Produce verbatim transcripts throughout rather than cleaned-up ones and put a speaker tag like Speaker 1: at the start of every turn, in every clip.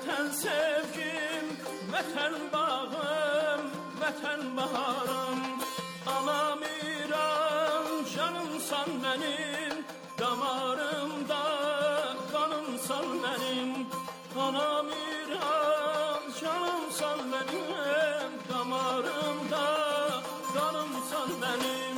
Speaker 1: vətən sevgim, vətən bağım, vətən baharım. Anam İran, canımsan mənim, damarımda qanımsan mənim. Anam İran, canımsan mənim, damarımda qanımsan mənim.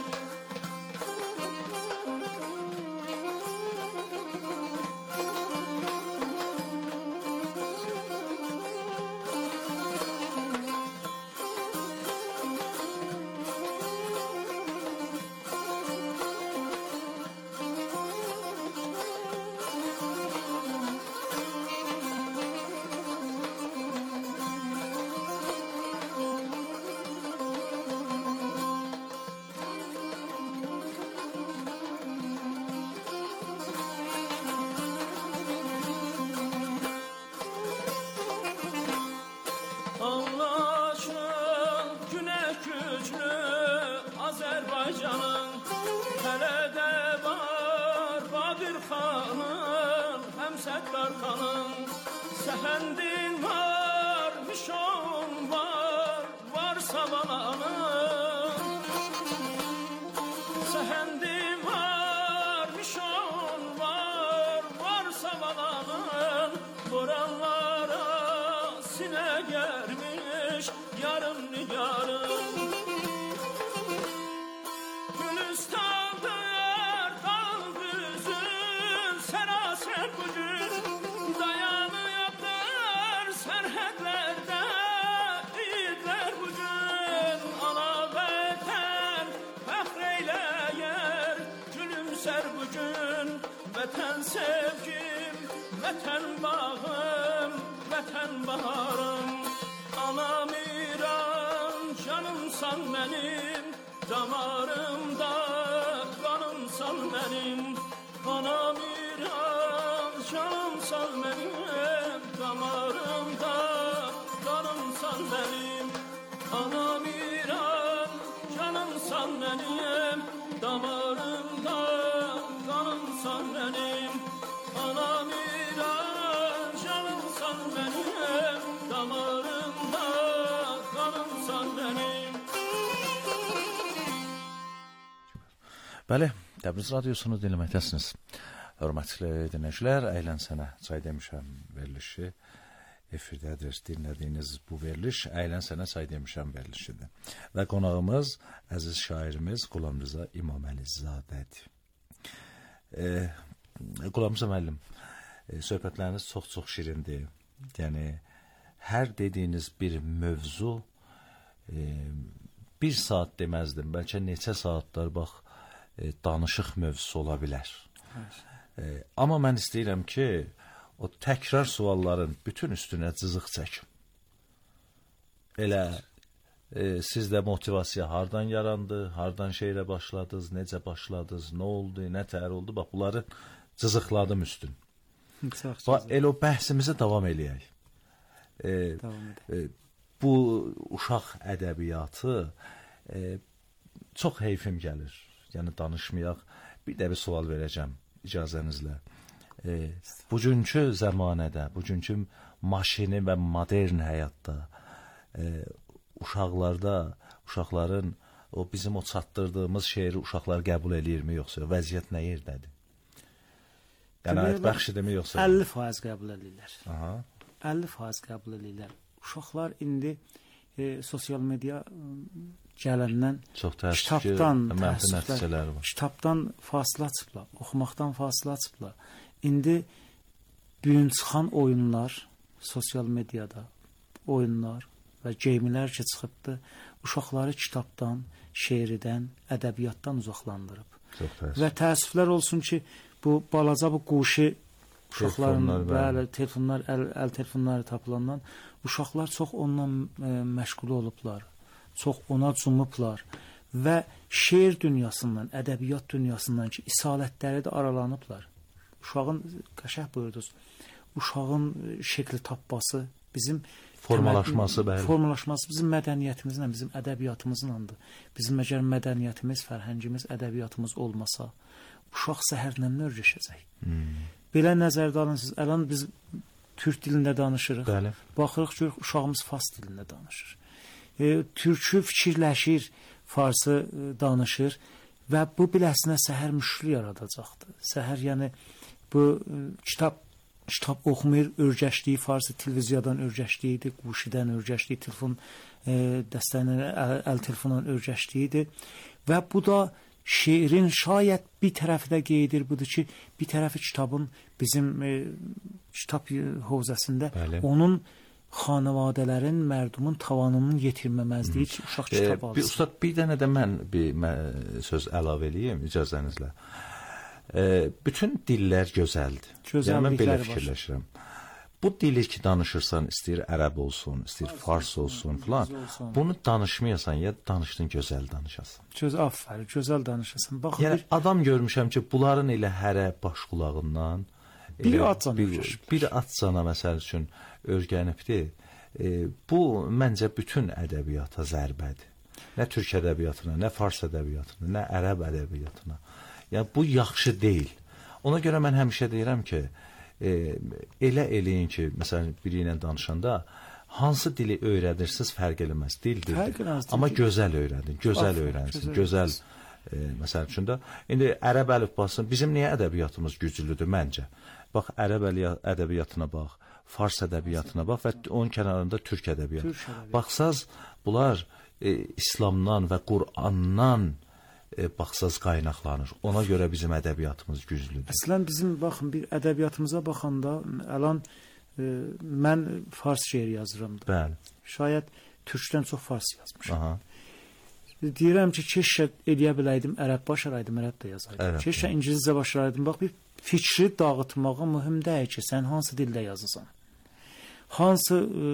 Speaker 1: Azərbaycanın tələdə var Badir xanın, həm Səttar xanın. Səhəndin var, mişon var, var Savalanın. Səhəndin var, mişon var, var Savalanın. Boranlara sinə gəlmiş yarım nigarım. Vətən sevgim, vətən bağım, vətən baharım. Anam İran, canımsan mənim, damarımda qanımsan mənim. Anam İran, canımsan mənim, damarımda qanımsan mənim. Anam İran, canımsan mənim, damarımda qanımsan mənim. Anam İran, canımsan mənim, damarımda qanımsan mənim.
Speaker 2: Bəli, Təbriz Radiosunu dinləməkdəsiniz. Hörmətli dinləyicilər, Əyləncə Sənə Çay Demişəm verilişi efirdədir. Dinlədiyiniz bu veriliş Əyləncə Sənə Çay Demişəm verilişidir. Və qonağımız əziz şairimiz Qulam Rza İmaməli-zadədir. E, Qulam Rza müəllim, e, söhbətləriniz çox-çox şirindir. Yəni, hər dediyiniz bir mövzu e, bir saat deməzdim, bəlkə neçə saatlar bax, e, danışıq mövzusu ola bilər. E, amma mən istəyirəm ki, o təkrar sualların bütün üstünə cızıq çəkim. Elə e, sizdə motivasiya hardan yarandı, hardan şeylə başladınız, necə başladınız, nə oldu, nə təhər oldu, bax bunları cızıqladım üstün. Bax, elə o bəhsimizi davam eləyək. E, davam edək. E, bu uşaq ədəbiyyatı e, çox heyfim gəlir. Yəni danışmayaq. Bir də bir sual verəcəm icazənizlə. E, bugünkü zəmanədə, bugünkü maşini və modern həyatda e, uşaqlarda, uşaqların o bizim o çatdırdığımız şeiri uşaqlar qəbul eləyirmi, yoxsa vəziyyət nə yerdədir? Qənaət bəxşidirmi, yoxsa?
Speaker 3: əlli faiz qəbul edirlər.
Speaker 2: Aha.
Speaker 3: əlli faiz qəbul edirlər. Uşaqlar indi e, sosial media gələndən kitabdan təəssüflər, kitabdan fasilə çıxıblar, oxumaqdan fasilə çıxıblar. İndi büyün çıxan oyunlar, sosial mediada oyunlar və geyimlər ki çıxıbdır, uşaqları kitabdan, şeirdən, ədəbiyyatdan uzaqlandırıb. Və təəssüflər olsun ki, bu balaca bu quşi uşaqların, bəli, telefonlar, əl, əl telefonları tapılandan uşaqlar çox ondan e, məşğul olublar. Çox ona cumublar və şeir dünyasından, ədəbiyyat dünyasından ki, isalətləri də aralanıblar. Uşağın, qəşəng buyurdunuz, uşağın şəkli tapması, bizim
Speaker 2: formalaşması, bəli.
Speaker 3: Formalaşması bizim mədəniyyətimizlə, bizim ədəbiyyatımızlandır. Bizim əgər mədəniyyətimiz, fərhəngimiz, ədəbiyyatımız olmasa, uşaq səhərlə öyrəşəcək. Hmm. Belə nəzərdə alın siz, ələn biz türk dilində danışırıq.
Speaker 2: Bəli.
Speaker 3: Baxırıq ki, uşağımız fars dilində danışır. E, türkü fikirləşir, farsı e, danışır və bu biləsinə səhər müşkül yaradacaqdır. Səhər yəni bu e, kitab kitab oxumayır, örgəşdiyi farsı televiziyadan örgəşdiyidir, quşidən örgəşdiyi, telefon e, dəstəyindən əl, əl telefonundan örgəşdiyidir və bu da şeirin şayət bir tərəfi də qeydir budur ki, bir tərəfi kitabın bizim e, kitab hovzasında Bəli. Onun xanavadələrin, mərdumun tavanının yetirməməzliyi ki, uşaq kitab alsın.
Speaker 2: Bir, ustad, bir dənə də mən bir mən söz əlavə eləyim icazənizlə. E, bütün dillər gözəldir. Yəni mən belə fikirləşirəm. Bu dili ki danışırsan, istəyir ərəb olsun, istəyir fars olsun filan, bunu danışmayasan ya danışdın gözəl danışasan.
Speaker 3: Göz afəri, gözəl danışasan. Bax,
Speaker 2: yəni
Speaker 3: bir...
Speaker 2: adam görmüşəm ki, bunların elə hərə baş qulağından
Speaker 3: bir atcana
Speaker 2: bir, bir atcana məsəl üçün örgənibdir. E, bu məncə bütün ədəbiyyata zərbədir. Nə türk ədəbiyyatına, nə fars ədəbiyyatına, nə ərəb ədəbiyyatına. Yəni bu yaxşı deyil. Ona görə mən həmişə deyirəm ki, e, elə eləyin ki, məsələn biri ilə danışanda hansı dili öyrədirsiniz fərq eləməz. Dil dildir. Amma gözəl öyrədin, gözəl öyrənsin, gözəl e, məsəl üçün də indi ərəb əlifbası bizim niyə ədəbiyyatımız güclüdür məncə? Bax ərəb ədəbiyyatına bax, fars ədəbiyyatına bax və onun kənarında türk ədəbiyyatı. Baxsaz bunlar e, İslamdan və Qur'andan E, baxsaz qaynaqlanır. Ona görə bizim ədəbiyyatımız güclüdür.
Speaker 3: Əslən bizim baxın bir ədəbiyyatımıza baxanda əlan e, mən fars şeir yazıram da.
Speaker 2: Bəli.
Speaker 3: Şayət türkdən çox fars yazmışam. Aha. Deyirəm ki, keşke eləyə biləydim, ərəb başaraydım, ərəb də yazaydım. Keşke İngilizcə başaraydım. Bax bir fikri dağıtmağa mühüm deyil ki, sən hansı dildə yazırsan. Hansı e,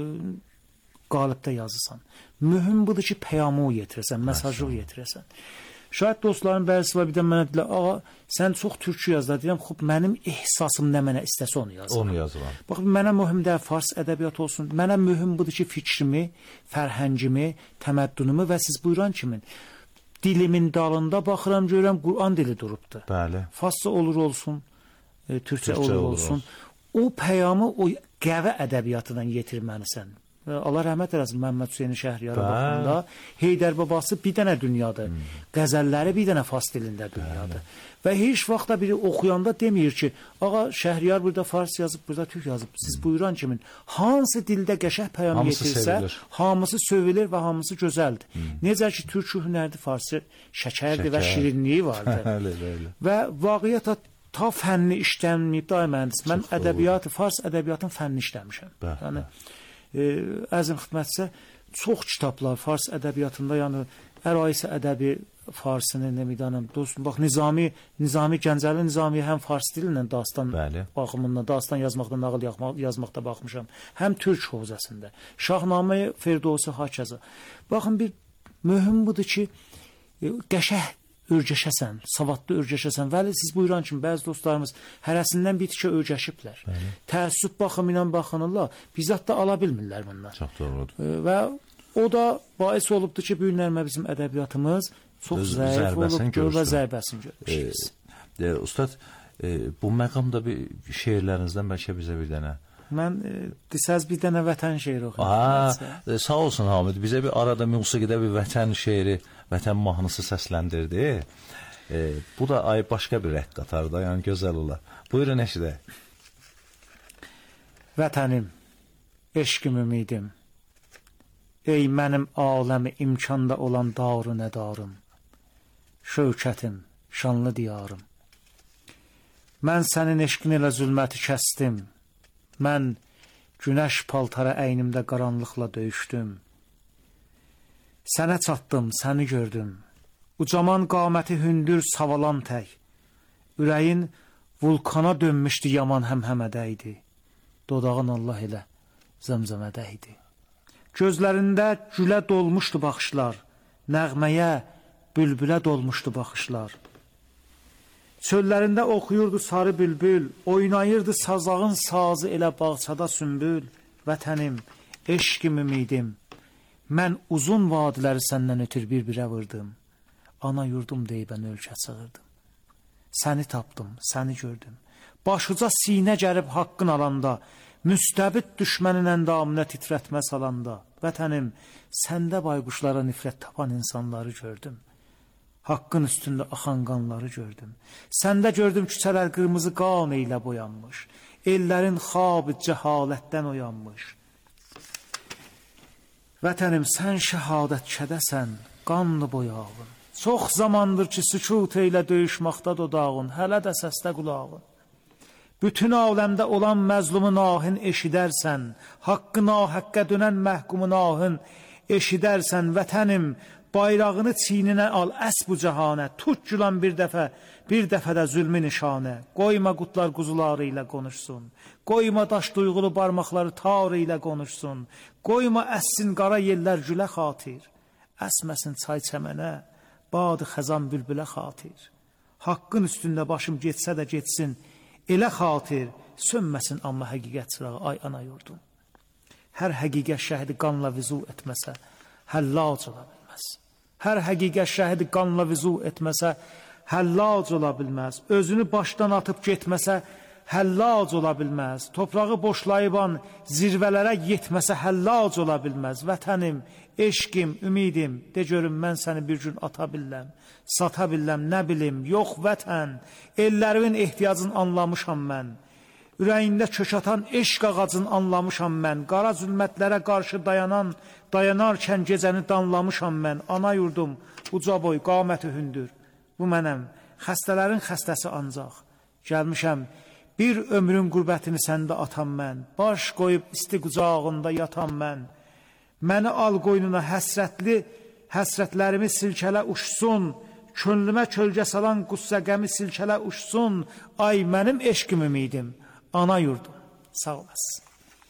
Speaker 3: qalibdə yazırsan. Mühüm budur ki, peyamı yetirəsən, mesajı yetirəsən. Şayət dostların bəzisi var, bir də mənə deyilər, ağa, sən çox türkçü yazdılar, deyirəm, xub, mənim ehsasım nə mənə istəsə onu yazıram.
Speaker 2: Onu yazıram.
Speaker 3: Bax, mənə mühüm də fars ədəbiyyat olsun, mənə mühüm budur ki, fikrimi, fərhəngimi, təməddünümü və siz buyuran kimin, dilimin dalında baxıram, görürəm, Qur'an dili durubdur.
Speaker 2: Bəli.
Speaker 3: Farsça olur olsun, e, türkçə olur, olur olsun. olsun. O peyamı, o qəvə ədəbiyyatından yetirməlisən. Allah rəhmət eləsin, Məhəmməd Hüseyni Şəhriyara baxanda Heydər babası bir dənə dünyadır. Hmm. Qəzəlləri bir dənə fars dilində dünyadır. Bəli. Və heç vaxtda biri oxuyanda demir ki, ağa Şəhriyar burada fars yazıb, burada türk yazıb. Siz hmm. buyuran kimin hansı dildə qəşəng peyam yetirsə, hamısı sövülür və hamısı gözəldir. Hmm. Necə ki türk hünərli farsı şəkərdir Şəkər. Və şirinliyi vardır. Bəli, bəli. Və vaqiyyətə ta fənni işlənməyib daim mühəndis. Mən ədəbiyyatı, fars ədəbiyyatın fənni işləmişəm. Bəli. Yəni E, əzim xidmətsə çox kitablar fars ədəbiyyatında, yəni Ərais ədəbi farsını nə midanım dostum, bax Nizami Nizami Gəncəli Nizami həm fars dilindən dastan Bəli. Baxımından dastan yazmaqda, nağıl yazmaqda baxmışam, həm türk hovzasında. Şahnamə Firdovsi Hakəza. Baxın bir mühüm budur ki, e, qəşəng örgəşəsən, savadlı örgəşəsən. Vəli siz buyuran kimi bəzi dostlarımız hərəsindən bir tikə örgəşiblər. Bəli. Təəssüb baxımından baxınırlar, bizzat da ala bilmirlər bunlar.
Speaker 2: Çox doğrudur.
Speaker 3: E, və o da bais olubdur ki, bu günlərmə bizim ədəbiyyatımız çox zəif olubdur və zərbəsini görmüşük.
Speaker 2: E, e, ustad, e, bu məqamda bir şeirlərinizdən bəlkə bizə bir dənə.
Speaker 3: Mən e, desəz bir dənə vətən şeiri oxuyum.
Speaker 2: Aa, e, sağ olsun Hamid, bizə bir arada musiqidə bir vətən şeiri, vətən mahnısı səsləndirdi. E, bu da ay başqa bir rəqq qatarda, yəni gözəl olar. Buyurun eşidək.
Speaker 3: Vətənim, eşqim ümidim, ey mənim aləmi imkanda olan darı nədarım, şövkətim, şanlı diyarım. Mən sənin eşqin ilə zülməti kəstim, mən günəş paltara əynimdə qaranlıqla döyüşdüm. Sənə çatdım, səni gördüm. Ucaman qaməti hündür savalan tək. Ürəyin vulkana dönmüşdü, yaman həmhəmədə idi. Dodağın Allah elə zəmzəmədə idi. Gözlərində gülə dolmuşdu baxışlar. Nəğməyə, bülbülə dolmuşdu baxışlar. Çöllərində oxuyurdu sarı bülbül, oynayırdı sazağın sazı elə bağçada sümbül. Vətənim, eşqim ümidim, mən uzun vadiləri səndən ötür bir-birə vırdım. Ana yurdum deyibən ölkə çığırdım. Səni tapdım, səni gördüm. Başıca sinə gərib haqqın alanda, müstəbid düşmənin əndamına titrətmə salanda, vətənim, səndə bayquşlara nifrət tapan insanları gördüm. Haqqın üstündə axan qanları gördüm. Səndə gördüm küçələr qırmızı qan ilə boyanmış. Ellərin xab cəhalətdən oyanmış. Vətənim, sən şəhadət kədəsən, qanlı boyağın. Çox zamandır ki, sükut ilə döyüşmaqda dodağın, hələ də səsdə qulağın. Bütün aləmdə olan məzlumu nahin eşidərsən, haqqı nahaqqə dönən məhkumu nahin eşidərsən, vətənim, bayrağını çiyninə al, əs bu cəhanə, tut gülan bir dəfə, bir dəfədə zülmü nişanə, qoyma qutlar quzuları ilə konuşsun, qoyma daş duyğulu barmaqları tar ilə konuşsun, qoyma əssin qara yellər gülə xatir, əsməsin çay çəmənə, badı xəzan bülbülə xatir, haqqın üstündə başım getsə də getsin, elə xatir, sönməsin amma həqiqət çırağı, ay ana yurdum. Hər həqiqət şəhidi qanla vizu etməsə, həllac ola bilməz. Hər həqiqət şəhidi qanla vizu etməsə, həllac ola bilməz. Özünü başdan atıb getməsə, həllac ola bilməz. Toprağı boşlayıban zirvələrə yetməsə, həllac ola bilməz. Vətənim, eşqim, ümidim, de görüm mən səni bir gün ata billəm, sata billəm, nə bilim, yox vətən, ellərimin ehtiyacını anlamışam mən. Ürəyində kök atan eşq ağacını anlamışam mən. Qara zülmətlərə qarşı dayanan, dayanarkən gecəni danlamışam mən. Ana yurdum, uca boy, qaməti hündür. Bu mənəm, xəstələrin xəstəsi ancaq. Gəlmişəm, bir ömrün qürbətini səndə atam mən. Baş qoyub isti qucağında yatam mən. Məni al qoynuna həsrətli, həsrətlərimi silkələ uçsun. Könlümə kölgə salan qüssəqəmi silkələ uçsun. Ay mənim eşqim ümidim. Ana yurdum, sağ olasın.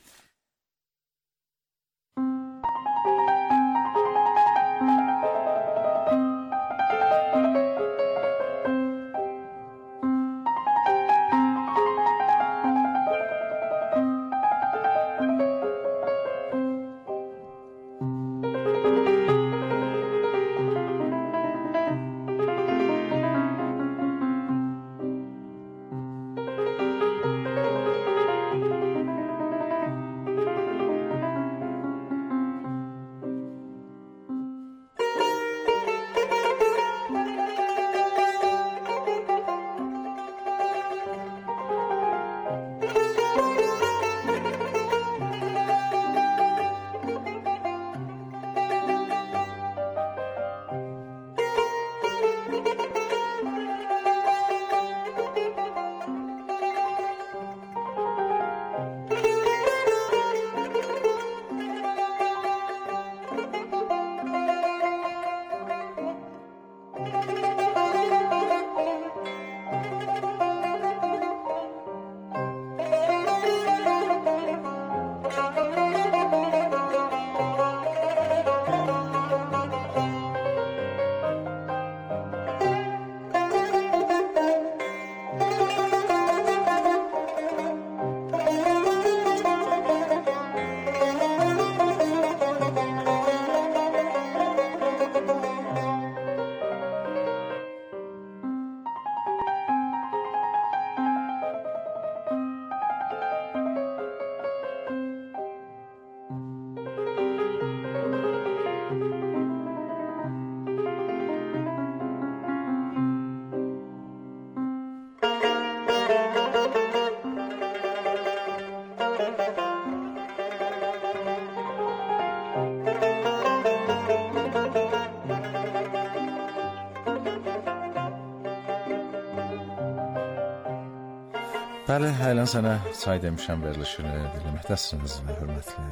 Speaker 2: Bəli, həyələn sənə çay demişəm verilişini dinləməkdəsiniz və hörmətli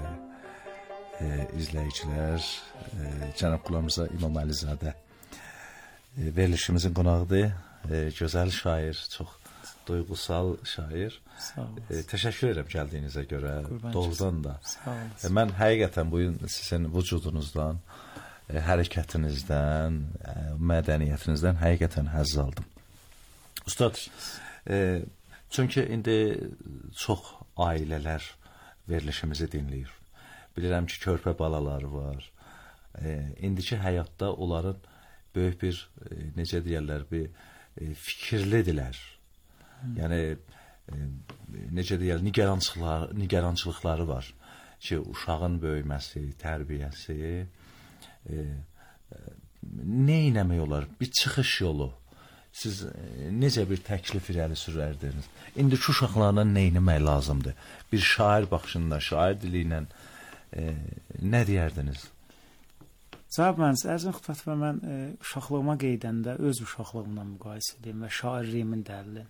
Speaker 2: e, izləyicilər, e, Cənab Qulamza İmam Əlizadə e, verilişimizin qonağıdır, e, gözəl şair, çox duygusal şair. E, təşəkkür edirəm gəldiyinizə görə, doğrudan da. E, mən həqiqətən bugün sizin vücudunuzdan, e, hərəkətinizdən, e, mədəniyyətinizdən həqiqətən həzz aldım. Ustad, e, çünki indi çox ailələr verilişimizi dinləyir. Bilirəm ki, körpə balaları var. E, indiki həyatda onların böyük bir, e, necə deyərlər, bir e, fikirlidirlər. Hmm. Yəni, necə deyirlər, nigarançılıqları, nigarançılıqları var ki, uşağın böyüməsi, tərbiyəsi e, nə etmək olar? Bir çıxış yolu. Siz necə bir təklif irəli sürərdiniz? İndiki uşaqlarla nə etmək lazımdır? Bir şair baxışında, şair dili ilə e, nə deyərdiniz?
Speaker 3: Cənab mühəndis, ərzin xidmət və mən e, uşaqlığıma qeydəndə öz uşaqlığımla müqayisə edeyim və şairliyimin dəlilin.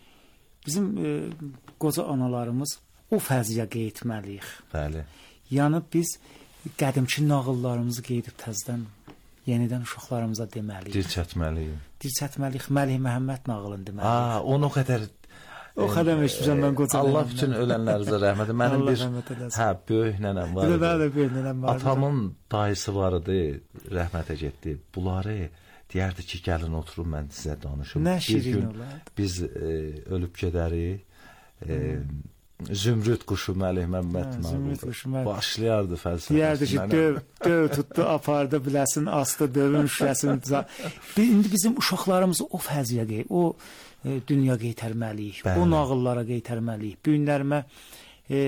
Speaker 3: Bizim e, qoca analarımız o fəziyə qeydməliyik.
Speaker 2: Bəli.
Speaker 3: Yəni biz qədimki nağıllarımızı qeydib təzədən yenidən uşaqlarımıza deməliyik.
Speaker 2: Dirçətməliyik.
Speaker 3: Dirçətməliyik. Məlih Məhəmməd nağılını deməliyik.
Speaker 2: Aa, onu o qədər
Speaker 3: O qədər eşitmişəm mən qoca.
Speaker 2: Allah bütün ölənlərinizə rəhmət. Mənim bir hə, böyük nənəm var.
Speaker 3: Bir də böyük nənəm var.
Speaker 2: Atamın dayısı var idi, rəhmətə getdi. Bunları deyərdi ki, gəlin oturun mən sizə danışım.
Speaker 3: Nə şirin olardı.
Speaker 2: Biz e, ölüb gedərik. E, hmm. Zümrüd quşu Məlih Məmməd nağılı başlayardı fəlsəfə.
Speaker 3: Deyərdi ki, döv, döv tutdu, apardı, biləsin, astı, dövün şüşəsini. İndi bizim uşaqlarımız o fəziyə qeyd, o e, dünya qeytərməliyik, o nağıllara qeytərməliyik. Bu günlərimə e,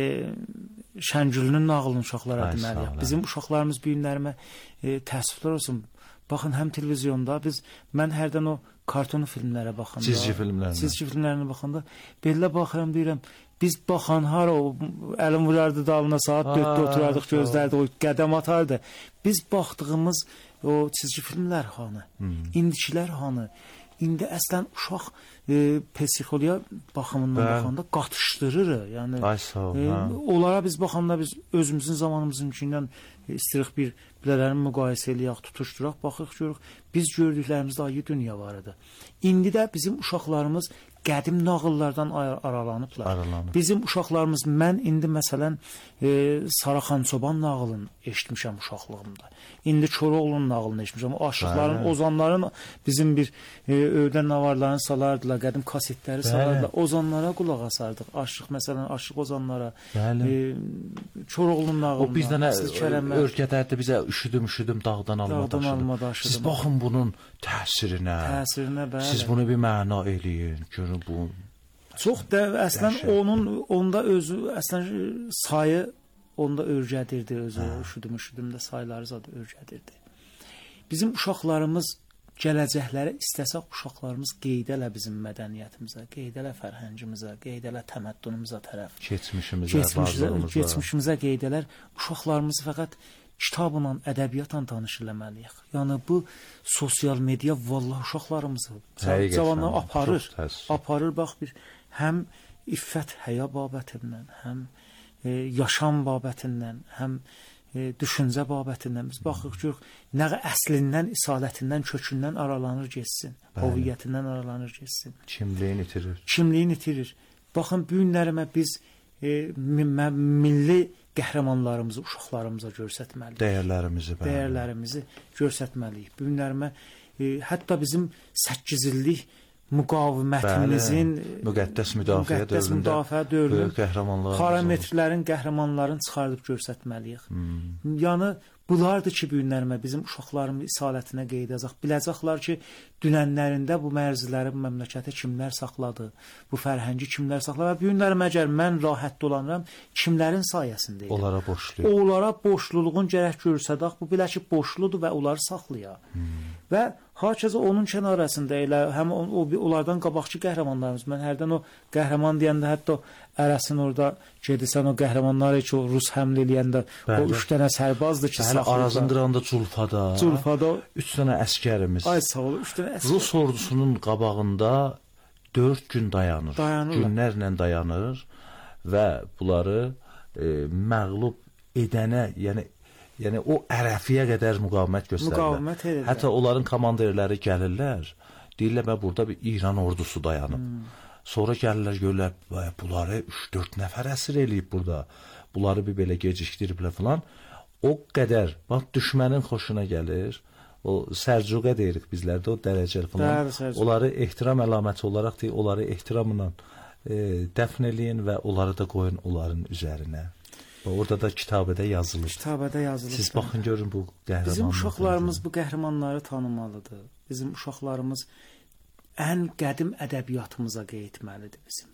Speaker 3: Şəngülünün nağılını uşaqlara deməliyik. Bizim uşaqlarımız bu günlərimə e, təəssüflər olsun. Baxın, həm televizyonda biz, mən hərdən o karton filmlərə baxanda,
Speaker 2: çizgi filmlərinə,
Speaker 3: çizgi filmlərinə baxanda belə baxıram, deyirəm, biz baxan hara o əlim vurardı dalına, saat dörddə oturardıq, gözlərdə o qədəm atardı. Biz baxdığımız o çizgi filmlər hanı, hmm. indikilər hanı, indi əslən uşaq e, psixologiya baxımından Bə. baxanda qatışdırır. Yəni
Speaker 2: Ay, sağ ol,
Speaker 3: e, onlara biz baxanda biz özümüzün zamanımızınkindən istəyirik bir bilələrin müqayisə eləyək, tutuşduraq, baxıq görürük. Biz gördüklərimizdə ayrı dünya var idi. İndi də bizim uşaqlarımız qədim nağıllardan aralanıblar.
Speaker 2: Aralanıb.
Speaker 3: Bizim uşaqlarımız, mən indi məsələn e, Saraxan Çoban nağılını eşitmişəm uşaqlığımda. İndi Koroğlunun nağılını eşitmişəm. Aşıqların, ozanların bizim bir e, öydən navarlarını salardılar, qədim kasetləri Bəli. salardılar. Ozanlara qulaq asardıq. Aşıq məsələn, aşıq ozanlara. E, Koroğlunun nağılına.
Speaker 2: O bizdən örgədərdi bizə üşüdüm, üşüdüm, dağdan alma daşıdım. Siz baxın bunun təsirinə.
Speaker 3: Təsirinə, bəli.
Speaker 2: Siz bunu bir məna eləyin. Görün bu.
Speaker 3: Çox da əslən Dəhşət. onun onda özü əslən sayı onda örgədirdi özü. Üşüdüm, üşüdüm də sayları zad örgədirdi. Bizim uşaqlarımız gələcəkləri istəsək uşaqlarımız qeyd elə bizim mədəniyyətimizə, qeyd elə fərhəngimizə, qeyd elə təməddünümüzə tərəf.
Speaker 2: Keçmişimizə,
Speaker 3: keçmişimizə, keçmişimizə qeyd elər. Uşaqlarımız fəqət kitabla, ədəbiyyatla tanış eləməliyik. Yəni bu sosial media vallahi uşaqlarımızı cavanlar aparır. Aparır bax bir həm iffət, həya babətindən, həm e, yaşam babətindən, həm e, düşüncə babətindən biz baxırıq ki, nə əslindən, isalətindən, kökündən aralanır getsin, hoviyyətindən aralanır getsin.
Speaker 2: Kimliyini itirir.
Speaker 3: Kimliyini itirir. Baxın bu günlərimə biz e, milli qəhrəmanlarımızı uşaqlarımıza göstərməliyik.
Speaker 2: Dəyərlərimizi, bəli.
Speaker 3: Dəyərlərimizi göstərməliyik. Bu günlərimə e, hətta bizim səkkiz illik müqavimətimizin
Speaker 2: bəli, müqəddəs müdafiə
Speaker 3: müqəddəs
Speaker 2: dövründə
Speaker 3: müdafiə dövrünün
Speaker 2: qəhrəmanlarımız,
Speaker 3: parametrlərin, qəhrəmanların çıxardıb göstərməliyik. Hmm. Yəni bunlardır ki, bu günlərimə bizim uşaqlarımın isalətinə qeyd edəcək. Biləcəklər ki, dünənlərində bu mərziləri bu məmləkətə kimlər saxladı, bu fərhəngi kimlər saxladı. Bu günlərim əgər mən rahat dolanıram, kimlərin sayəsində?
Speaker 2: Onlara borcluyum.
Speaker 3: Onlara borcluluğun gərək görsədək, bu bilə ki, borcludur və onları saxlayaq. Hmm. Və hakeza onun kənarəsində elə həm o, o onlardan qabaqçı qəhrəmanlarımız. Mən hərdən o qəhrəman deyəndə hətta ərəsin orada gedirsən o qəhrəmanları ki, o Rus həmlə eləyəndə o üç dənə sərbazdır ki,
Speaker 2: saxlayır. Arazın qırağında Culfada.
Speaker 3: Culfada
Speaker 2: üç dənə əskərimiz.
Speaker 3: Ay sağ ol, üç dənə əskər.
Speaker 2: Rus ordusunun qabağında dörd gün dayanır.
Speaker 3: Dayanırlar. Günlərlə
Speaker 2: dayanır və bunları e, məğlub edənə, yəni Yəni o ərəfiyə qədər müqavimət göstərirlər.
Speaker 3: Müqavimət edirlər.
Speaker 2: Hətta onların komandirləri gəlirlər, deyirlər bə burada bir İran ordusu dayanıb. Hmm. Sonra gəlirlər görürlər, bunları üç dörd nəfər əsir eləyib burada. Bunları bir belə gecikdiriblər falan. O qədər, bax düşmənin xoşuna gəlir. O sərcuqə deyirik bizlərdə, o dərəcəli falan. Bəli, onları ehtiram əlaməti olaraq deyil, onları ehtiramla e, dəfn eləyin və onları da qoyun onların üzərinə. Orada da kitabədə yazılır.
Speaker 3: Kitabədə yazılır.
Speaker 2: Siz baxın görün bu qəhrəmanları.
Speaker 3: Bizim uşaqlarımız bu qəhrəmanları tanımalıdır. Bizim uşaqlarımız ən qədim ədəbiyyatımıza qeyd etməlidir bizim.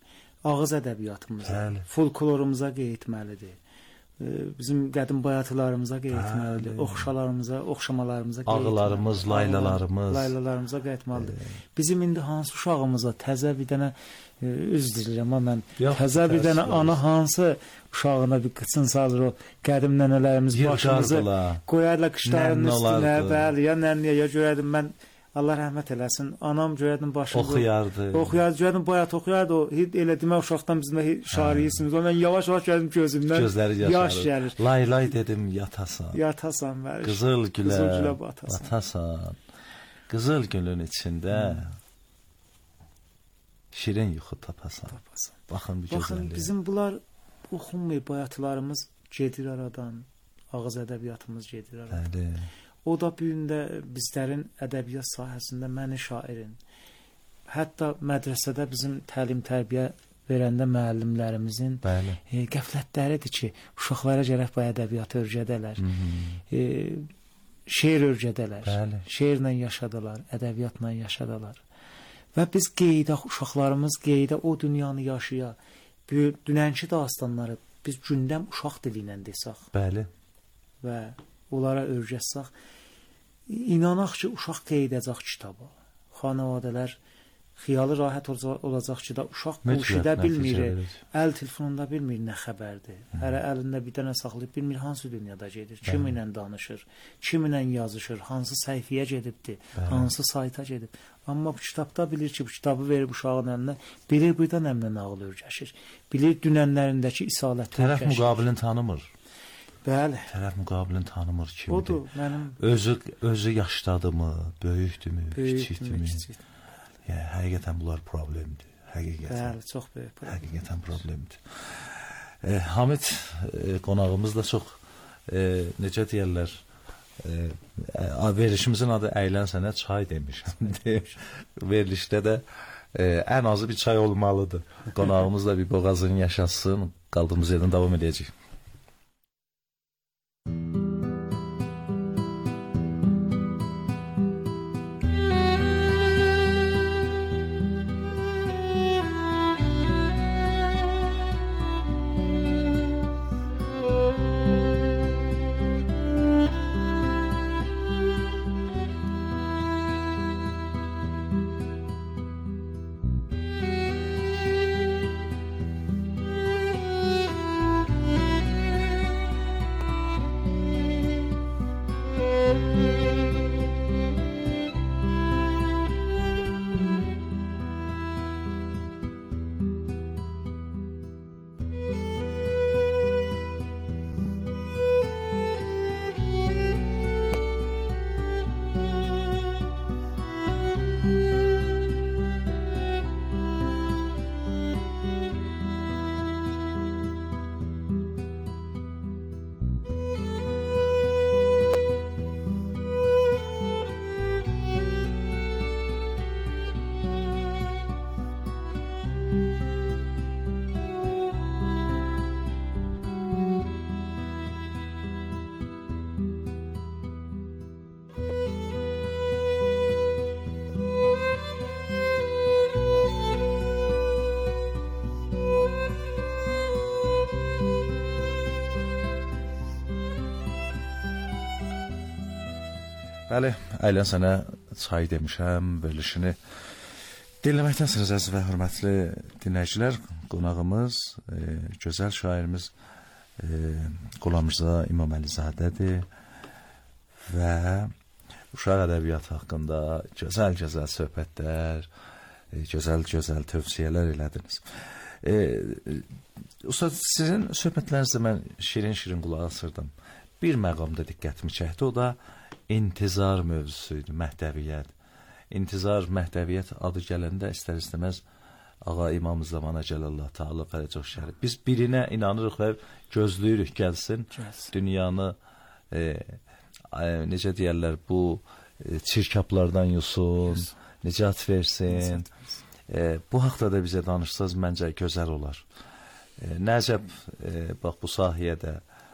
Speaker 3: ağız ədəbiyyatımıza, folklorumuza qeyd etməlidir. Bizim qədim bayatılarımıza qeyd etməlidir, oxşalarımıza, oxşamalarımıza qeyd etməlidir.
Speaker 2: Ağılarımız, laylalarımız.
Speaker 3: Laylalarımıza qeyd etməlidir. Bizim indi hansı uşağımıza təzə bir dənə, üz dilirəm, amma mən təzə bir dənə ana hansı uşağına bir qıçın salır o qədim nənələrimiz başımızı qoyarlar qışlarının üstünə, bəli, ya nənniyə, ya görərdim mən, Allah rəhmət eləsin, anam görərdim başımızı
Speaker 2: oxuyardı,
Speaker 3: oxuyardı, görərdim bayat oxuyardı, o, elə demək uşaqdan bizimlə şariysiniz, o, mən yavaş-yavaş gəldim gözümdən, yaş gəlir.
Speaker 2: Lay lay dedim, yatasan,
Speaker 3: yatasan, bəli,
Speaker 2: qızıl gülə,
Speaker 3: qızıl gülə batasan.
Speaker 2: batasan, qızıl gülün içində şirin yuxu tapasan.
Speaker 3: tapasan.
Speaker 2: Baxın bir gözəlliyə.
Speaker 3: Baxın, bizim bunlar oxunmayıb bayatlarımız gedir aradan, ağız ədəbiyyatımız gedir aradan.
Speaker 2: Bəli.
Speaker 3: O da bu gün də bizlərin ədəbiyyat sahəsində məni şairin, hətta mədrəsədə bizim təlim-tərbiyə verəndə müəllimlərimizin e, qəflətləridir ki, uşaqlara gərək bu ədəbiyyatı öyrədələr, e, şeir öyrədələr, Bəli. şeirlə yaşadalar, ədəbiyyatla yaşadalar. Və biz qeydə, uşaqlarımız qeydə o dünyanı yaşaya, bu dünənki dastanları biz gündəm uşaq dili ilə desək
Speaker 2: Bəli.
Speaker 3: və onlara öyrətsək, inanaq ki, uşaq qeydəcək kitaba. Xanavadələr xiyalı rahat olacaq ki, da uşaq quşidə bilmir, əl telefonunda bilmir nə xəbərdir. Hərə əlində bir dənə saxlayıb bilmir hansı dünyada gedir, kim ilə danışır, kim ilə yazışır, hansı səhifəyə gedibdir, Bəli. hansı sayta gedib. Amma bu kitabda bilir ki, bu kitabı verib uşağın əlinə, bilir buradan əmlə nağıl öyrəşir, bilir dünənlərindəki isalətə
Speaker 2: Tərəf öyrəşir. Müqabilini tanımır.
Speaker 3: Bəli.
Speaker 2: Tərəf müqabilini tanımır kimidir.
Speaker 3: Odur, mənim...
Speaker 2: Özü, özü yaşdadımı, böyükdümü,
Speaker 3: böyükdümü,
Speaker 2: kiçikdümü. Yəni, həqiqətən bunlar problemdir. Həqiqətən.
Speaker 3: Bəli, çox böyük problem.
Speaker 2: Həqiqətən problemdir. E, Hamid e, qonağımız da çox, e, necə deyərlər, e, verilişimizin adı Əylən sənə çay demişəm. Verilişdə də e, ən azı bir çay olmalıdır. Qonağımız da bir boğazını yaşasın, qaldığımız yerdən davam edəcək. Bəli, Əylən sənə çay demişəm, verilişini dinləməkdənsiniz əziz və hörmətli dinləyicilər. Qonağımız, e, gözəl şairimiz e, Qulam Mirza İmaməlizadədir və uşaq ədəbiyyatı haqqında gözəl-gözəl söhbətlər, e, gözəl-gözəl tövsiyələr elədiniz. E, Ustad, sizin söhbətlərinizdə mən şirin-şirin qulaq asırdım. Bir məqamda diqqətimi çəkdi, o da intizar mövzusuydu, məhdəviyyət. İntizar, məhdəviyyət adı gələndə istər-istəməz Ağa İmam Zamana Cəlallah Teala Fərəcəh Şərif. Biz birinə inanırıq və gözləyirik gəlsin, gəlsin. Dünyanı e, e, necə deyərlər, bu e, çirkablardan yusun, yes. nicat versin. E, bu haqda da bizə danışsaz məncə gözəl olar. E, Nəcəb, e, bax bu sahiyədə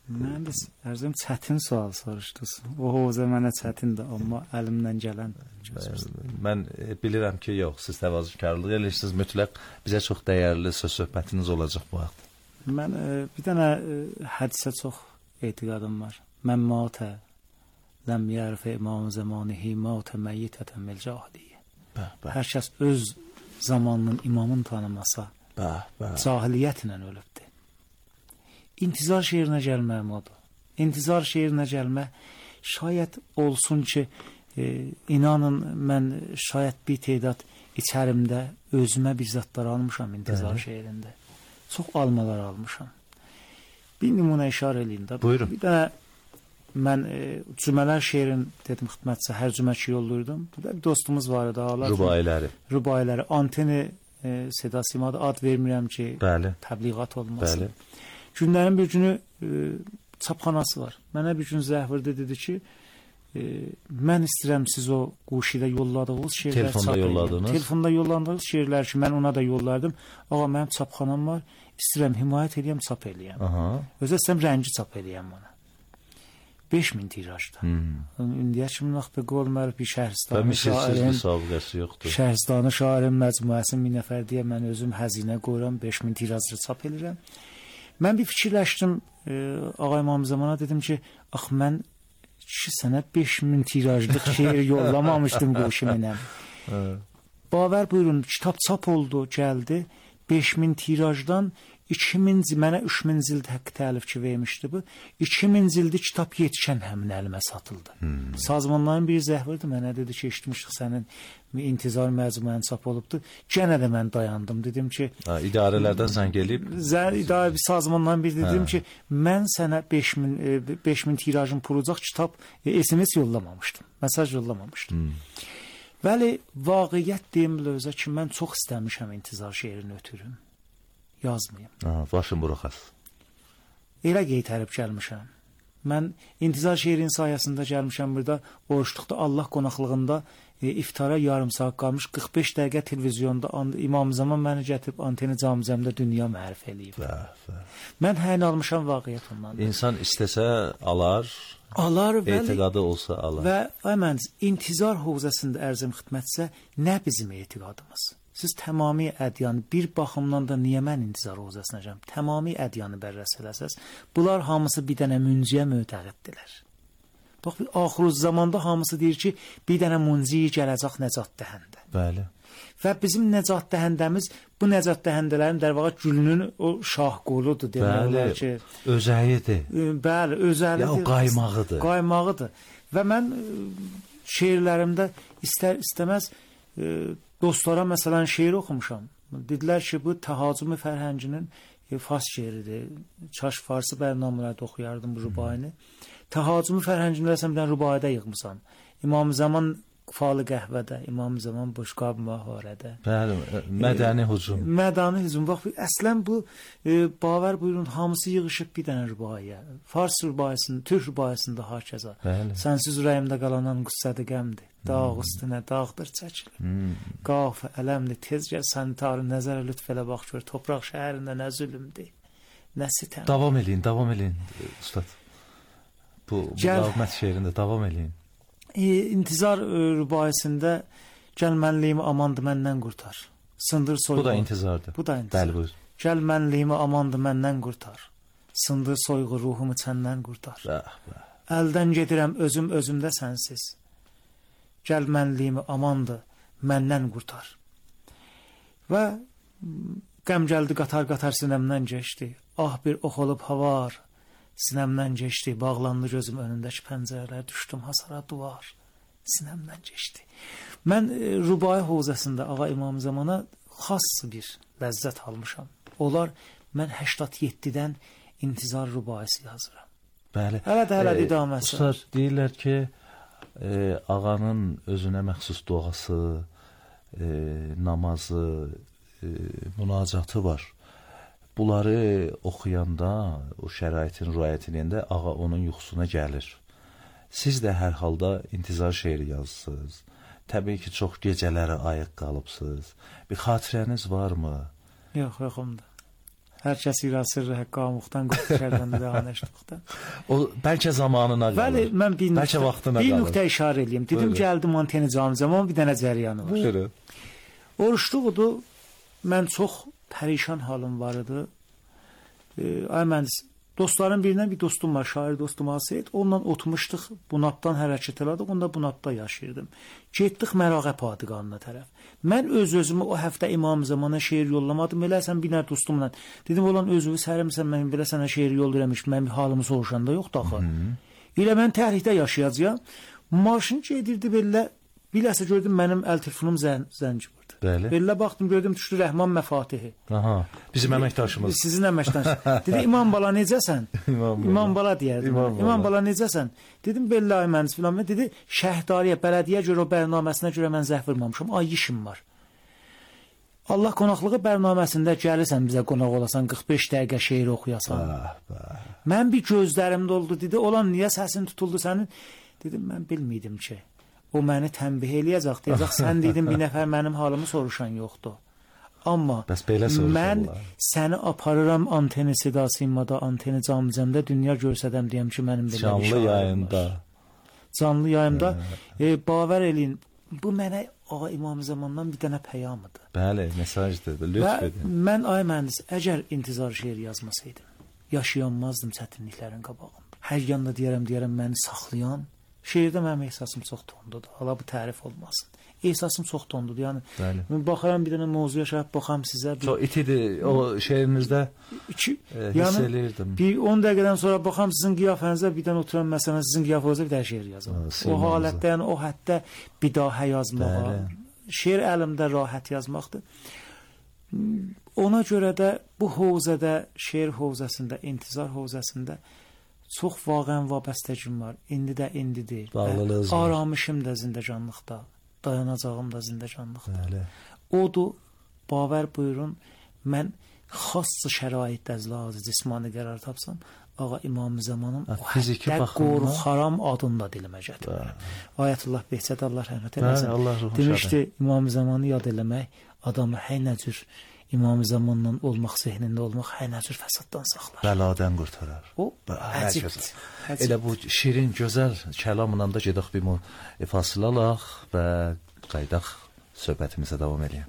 Speaker 3: Mən də ərzim çətin sual soruşdunuz. O hovza mənə çətindir, amma əlimdən gələn.
Speaker 2: Mən bilirəm ki, yox, siz təvazökarlıq edirsiniz, mütləq bizə çox dəyərli söz-söhbətiniz olacaq bu vaxt.
Speaker 3: Mən e, bir dənə e, hədisə çox etiqadım var. Mən matə ləm yərfə imam zamanihi matə məyyitətən bil cahiliyyə. Hər kəs öz zamanının imamını tanımasa, cahiliyyətlə ölübdür. İntizar şeirinə gəlməyim odur. İntizar şeirinə gəlmə şayət olsun ki, e, inanın mən şayət bir tədad içərimdə özümə bir zadlar almışam intizar Bəli. şeirində. Çox almalar almışam. Bir nümunə işarə edeyim də.
Speaker 2: Buyurun.
Speaker 3: Bir dənə mən e, cümələr şeirin dedim xidmətçi hər cümə ki yolluyordum. Bir dostumuz var idi.
Speaker 2: Rubayləri.
Speaker 3: Rubayləri. Anteni e, Seda Simada ad vermirəm ki,
Speaker 2: Bəli.
Speaker 3: təbliğat olmasın.
Speaker 2: Bəli.
Speaker 3: Günlərin bir günü e, çapxanası var. Mənə bir gün zəhvirdə dedi ki, e, mən istəyirəm siz o quşidə yolladığınız şeirləri çap edin. Telefonda yolladınız. Telefonda yolladığınız şeirlər ki, mən ona da yollardım. Ağa, mənim çapxanam var. İstəyirəm himayət edəyəm, çap eləyəm. Aha. Özə istəyirəm rəngi çap eləyəm ona. beş min tirajda. Hmm. İndiyə kimi naxbə olmalı bir Şəhristanı şairin. Şəhristanı şairin məcmuəsi min nəfər deyə mən özüm həzinə qoyuram, beş min tirajda çap eləyirəm. Mən bir fikirləşdim, e, Ağa İmam Zamana dedim ki, ax mən kişi sənə beş min tirajlıq şeir yollamamışdım qoşuminə. Bavər buyurun, kitab çap oldu, gəldi. beş min tirajdan iki min, mənə üç min zild həqqi təlif ki vermişdi bu. iki min zildi kitab yetişən həmin əlimə satıldı. Hmm. Sazmanların bir zəhvirdi, mənə dedi ki, eşitmişdik sənin intizar məcmuən çap olubdu. Gənə də mən dayandım, dedim ki...
Speaker 2: Ha, idarələrdən zəng eləyib?
Speaker 3: İdarə bir sazmanların bir dedim hə. ki, mən sənə beş min tirajın pulacaq kitab e, S M S yollamamışdım, mesaj yollamamışdım. Hmm. Bəli, vaqiyyət deyim özə ki, mən çox istəmişəm intizar şeirini ötürüm. Yazmayım.
Speaker 2: Aha, başım buraxas.
Speaker 3: Elə qeytərib gəlmişəm. Mən intizar şeirin sayəsində gəlmişəm burada. Oruçluqda Allah qonaqlığında e, iftara yarım saat qalmış qırx beş dəqiqə televizyonda İmam Zaman məni gətirib anteni camizəmdə dünya mərif eləyib. Bəh, bəh. Mən həyin almışam vaqiyyət ondan.
Speaker 2: İnsan istəsə alar,
Speaker 3: alar və
Speaker 2: etiqadı olsa alar.
Speaker 3: Və əmən intizar hovzasında ərzim xidmətsə nə bizim etiqadımız? Siz təmami ədyanı bir baxımdan da niyə mən intizar hovzasına gələm? Təmami ədyanı bərrəs eləsəz, bunlar hamısı bir dənə münciyə mötəqiddirlər. Bax, axır zamanda hamısı deyir ki, bir dənə munziyi gələcək nəcat dəhəndə.
Speaker 2: Bəli.
Speaker 3: Və bizim nəcat dəhəndəmiz, bu nəcat dəhəndələrin dərvaqa gülünün o şah qoludur demələr ki.
Speaker 2: Özəyidir.
Speaker 3: Bəli, özəlidir.
Speaker 2: Ya o qaymağıdır.
Speaker 3: Qaymağıdır. Və mən şeirlərimdə istər istəməz dostlara məsələn şeir oxumuşam. Dedilər ki, bu Təhacümü Fərhənginin e, fars şeiridir. Çaş farsı bərnamələrdə oxuyardım bu rübayini. Təhacümü Fərhənginin rəsmdən rübayədə yığmışam. İmam Zaman Falı qəhvədə, İmam Zaman Boşqab Maharədə.
Speaker 2: Bəli, mədəni hücum.
Speaker 3: E, mədəni hücum. Bax, əslən bu e, Bavər buyurun hamısı yığışıb bir dənə rübayə. Fars rübayəsində, Türk rübayəsində hakeza. Sənsiz ürəyimdə qalanan qüssədi qəmdir. Dağ üstünə dağdır çəkilir. Hmm. Qaf ələmli tez gəl sən tarı nəzərə lütf elə bax gör. Topraq şəhərində nə zülmdür, nə sitəm.
Speaker 2: Davam eləyin, davam eləyin ustad. Bu müqavimət şeirində davam eləyin.
Speaker 3: E, intizar e, rübayəsində gəl mənliyimi amandı məndən qurtar. Sındır soyğu.
Speaker 2: Bu da intizardır.
Speaker 3: Bu da intizar.
Speaker 2: Bəli, buyur.
Speaker 3: Gəl mənliyimi amandı məndən qurtar. Sındır soyğu ruhumu səndən qurtar.
Speaker 2: Bəh, bəh.
Speaker 3: Əldən gedirəm özüm özümdə sənsiz. Gəl mənliyimi amandı, məndən qurtar. Və qəm gəldi qatar-qatar sinəmdən keçdi. Ah bir ox olub havar, sinəmdən keçdi. Bağlandı gözüm önündəki pəncərələr, düşdüm hasara duvar, sinəmdən keçdi. Mən e, rübai hovzasında Ağa İmam Zamana xas bir ləzzət almışam. Onlar mən səksən yeddidən intizar rübaisi yazıram.
Speaker 2: Bəli.
Speaker 3: Hələ də hələ idaməsi.
Speaker 2: Ustad deyirlər ki, E, ağanın özünə məxsus duası, e, namazı, e, münacatı var. Bunları oxuyanda, o şəraitin rüayətində ağa onun yuxusuna gəlir. Siz də hər halda intizar şeiri yazırsınız. Təbii ki, çox gecələri ayıq qalıbsınız. Bir xatirəniz varmı?
Speaker 3: Yox, yoxumdur. Hər kəs irasır həqqamuqdan qutuşardan da danışdıqda.
Speaker 2: O bəlkə zamanına qalır.
Speaker 3: Bəli, mən bir
Speaker 2: bəlkə vaxtına qalır.
Speaker 3: Bir nöqtə işarə edeyim. Dedim
Speaker 2: Buyurun.
Speaker 3: Gəldim anteni cami zaman bir dənə cəryanı var.
Speaker 2: Buyurun.
Speaker 3: Oruçluqdu. Mən çox pərişan halım var idi. E, ay mühəndis, dostların birindən bir dostum var, şair dostum Asiyet. Onunla oturmuşduq, Bunatdan hərəkət elədik, onda Bunatda yaşayırdım. Getdik Mərağə Padiqanına tərəf. Mən öz-özümü o həftə İmam Zamana şeir yollamadım. Elə sən bir nər dostumla. Dedim, olan özünü sərəmsən, mən belə sənə şeir yollamamışam, mən halımı soruşanda yoxdur axı. Elə mən təhrikdə yaşayacağam. Maşın gedirdi belə, biləsə gördüm mənim əl telefonum zən zənci vurdu.
Speaker 2: Bəli.
Speaker 3: Belə baxdım, gördüm düşdü Rəhman Məfatihi.
Speaker 2: Aha, bizim əməkdaşımız.
Speaker 3: Sizin əməkdaşınız. Dedi, İmam bala necəsən?
Speaker 2: İmam bala.
Speaker 3: İmam bala deyərdim.
Speaker 2: İmam bala.
Speaker 3: İmam bala necəsən? Dedim, belə ay mühəndis filan. Dedi, Şəhdariyə, bələdiyyə görə o bərnaməsinə görə mən zəhv vurmamışam. Ay işim var. Allah qonaqlığı bərnaməsində gəlirsən bizə qonaq olasan, qırx beş dəqiqə şeir oxuyasan.
Speaker 2: Bah, bah.
Speaker 3: Mən bir gözlərim doldu. Dedi, olan niyə səsin tutuldu sənin? Dedim, mən bilmiydim ki. O məni tənbih eləyəcək, deyəcək, sən dedim, bir nəfər mənim halımı soruşan yoxdur. Amma mən səni aparıram anteni Sidasimada, anteni Camicəmdə, dünya görsədəm deyəm ki, mənim belə
Speaker 2: canlı
Speaker 3: bir şairim
Speaker 2: yayında.
Speaker 3: var. Canlı yayımda. E, baver eləyin, bu mənə Ağa İmam Zamandan bir dənə pəyamıdır.
Speaker 2: Bəli, mesajdır, lütf edin.
Speaker 3: Mən ay mühəndis, əgər intizar şeir yazmasaydım, yaşayanmazdım çətinliklərin qabağında. Hər yanda deyərəm, deyərəm, məni saxlayan. Şeirdə mənim ehsasım çox tondudur. Hala bu tərif olmasın. Ehsasım çox tondudur. Yəni mən baxaram bir dənə mövzuya şəhət baxam sizə. Bir,
Speaker 2: çox itidir o şeirinizdə.
Speaker 3: İki,
Speaker 2: e, hiss
Speaker 3: yəni,
Speaker 2: eləyirdim.
Speaker 3: Bir on dəqiqədən sonra baxam sizin qiyafənizə, bir dənə oturam məsələn sizin qiyafənizə bir dənə şeir yazam. O halətdə, yəni o həddə bir daha yazmağa. Bəli. Şeir əlimdə rahat yazmaqdır. Ona görə də bu hovzədə, şeir hovzəsində, intizar hovzəsində çox vaqən vabəstəcim var. İndi də indidir.
Speaker 2: Bağlılığınız var.
Speaker 3: Aramışım da zindəcanlıqda. Dayanacağım da zindəcanlıqda.
Speaker 2: Bəli.
Speaker 3: Odur, baver buyurun, mən xass şəraitdə əzlazı cismani qərar tapsam, Ağa İmam Zamanın o həddə qorxaram adını da dilimə gətirir. Ayətullah Behçət, Allah rəhmət eləsin. Demişdi, İmam Zamanı yad eləmək, adamı hər nə cür İmam Zamanla olmaq, zehnində olmaq hər nə cür fəsaddan saxlar.
Speaker 2: Bəladən qurtarar.
Speaker 3: O, əcibdir.
Speaker 2: Elə bu şirin, gözəl kəlamla da gedək bir fasilə alaq və qaydaq söhbətimizə davam edək.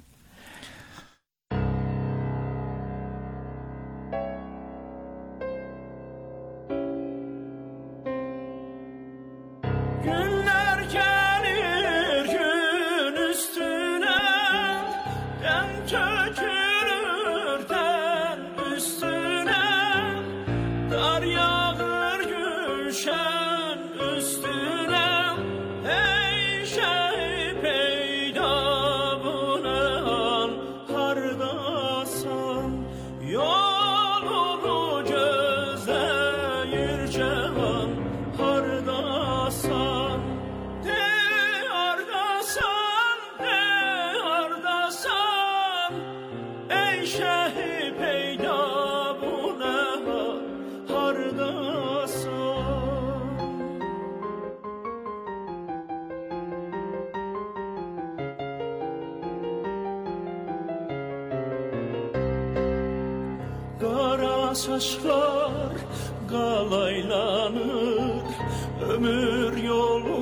Speaker 1: Saçlar qalaylanır, ömür yolu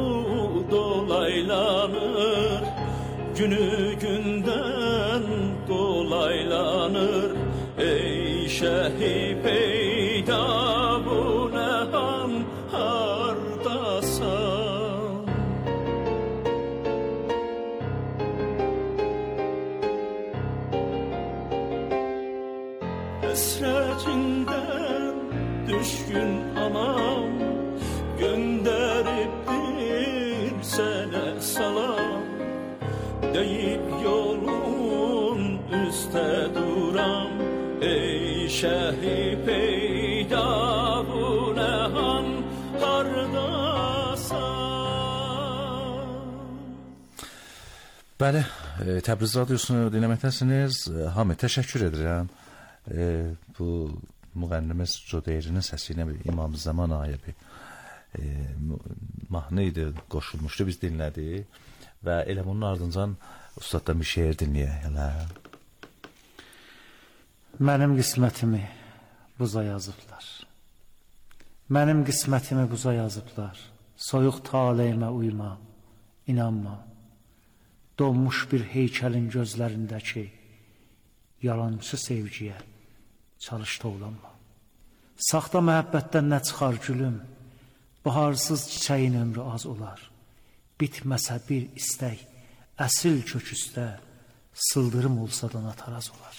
Speaker 1: dolaylanır, günü gündən dolaylanır. Ey şəhi peyda bu nə han hardasan? Həsrətindən düşkün anam göndəribdir sənə salam. Deyib yolun üstə duram, ey şəhi peyda bu nə han hardasan?
Speaker 2: Bəli, Təbriz Radiosunu dinləməkdəsiniz. Hamı təşəkkür edirəm. E, bu müğənnimiz Codeyirinin səsi ilə bir İmam Zaman ayə bir e, mahnı idi, qoşulmuşdu, biz dinlədik və elə bunun ardıncan ustaddan bir şeir dinləyək. Hələ.
Speaker 3: Mənim qismətimi buza yazıblar. Mənim qismətimi buza yazıblar. Soyuq taleyimə uyma, inanma. Donmuş bir heykəlin gözlərindəki yalancı sevgiyə çalış tovlanma. Saxta məhəbbətdən nə çıxar gülüm? Baharsız çiçəyin ömrü az olar. Bitməsə bir istək, əsil kök üstə sıldırım olsa da nataraz olar.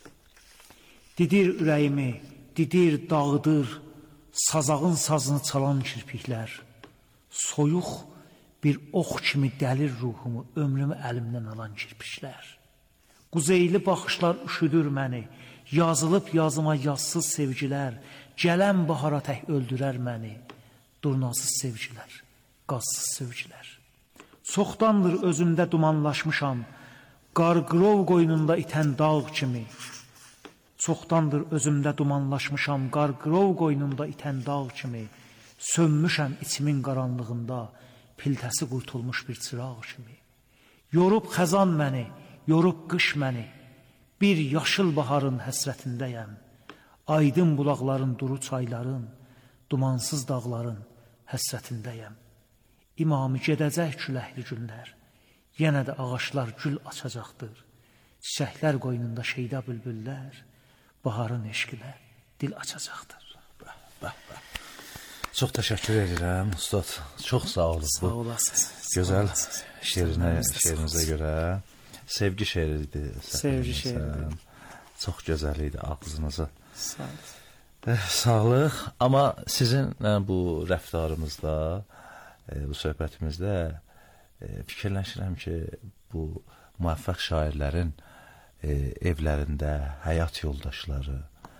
Speaker 3: Didir ürəyimi, didir, dağıdır, sazağın sazını çalan kirpiklər. Soyuq bir ox kimi dəlir ruhumu, ömrümü əlimdən alan kirpiklər. Quzeyli baxışlar üşüdür məni, yazılıb yazıma yazsız sevgilər, gələn bahara tək öldürər məni, durnasız sevgilər, qazsız sevgilər. Çoxdandır özümdə dumanlaşmışam, qarqırov qoynunda itən dağ kimi. Çoxdandır özümdə dumanlaşmışam, qarqırov qoynunda itən dağ kimi. Sönmüşəm içimin qaranlığında, piltəsi qurtulmuş bir çıraq kimi. Yorub xəzan məni, yorub qış məni, bir yaşıl baharın həsrətindəyəm. Aydın bulaqların, duru çayların, dumansız dağların həsrətindəyəm. İmamı gedəcək küləkli günlər, yenə də ağaçlar gül açacaqdır. Çiçəklər qoynunda şeyda bülbüllər, baharın eşqinə dil açacaqdır.
Speaker 2: Bəh, bəh, bəh. Çox təşəkkür edirəm, ustad. Çox sağ olun.
Speaker 3: Sağ olasınız.
Speaker 2: Gözəl şeirinə, şeirinizə görə. Sevgi şeiridir.
Speaker 3: Sevgi şeiri.
Speaker 2: Çox gözəl idi, ağzınıza.
Speaker 3: Sağ olun.
Speaker 2: Eh, sağlıq. Amma sizin bu rəftarımızda, bu söhbətimizdə fikirləşirəm ki, bu müvəffəq şairlərin evlərində həyat yoldaşları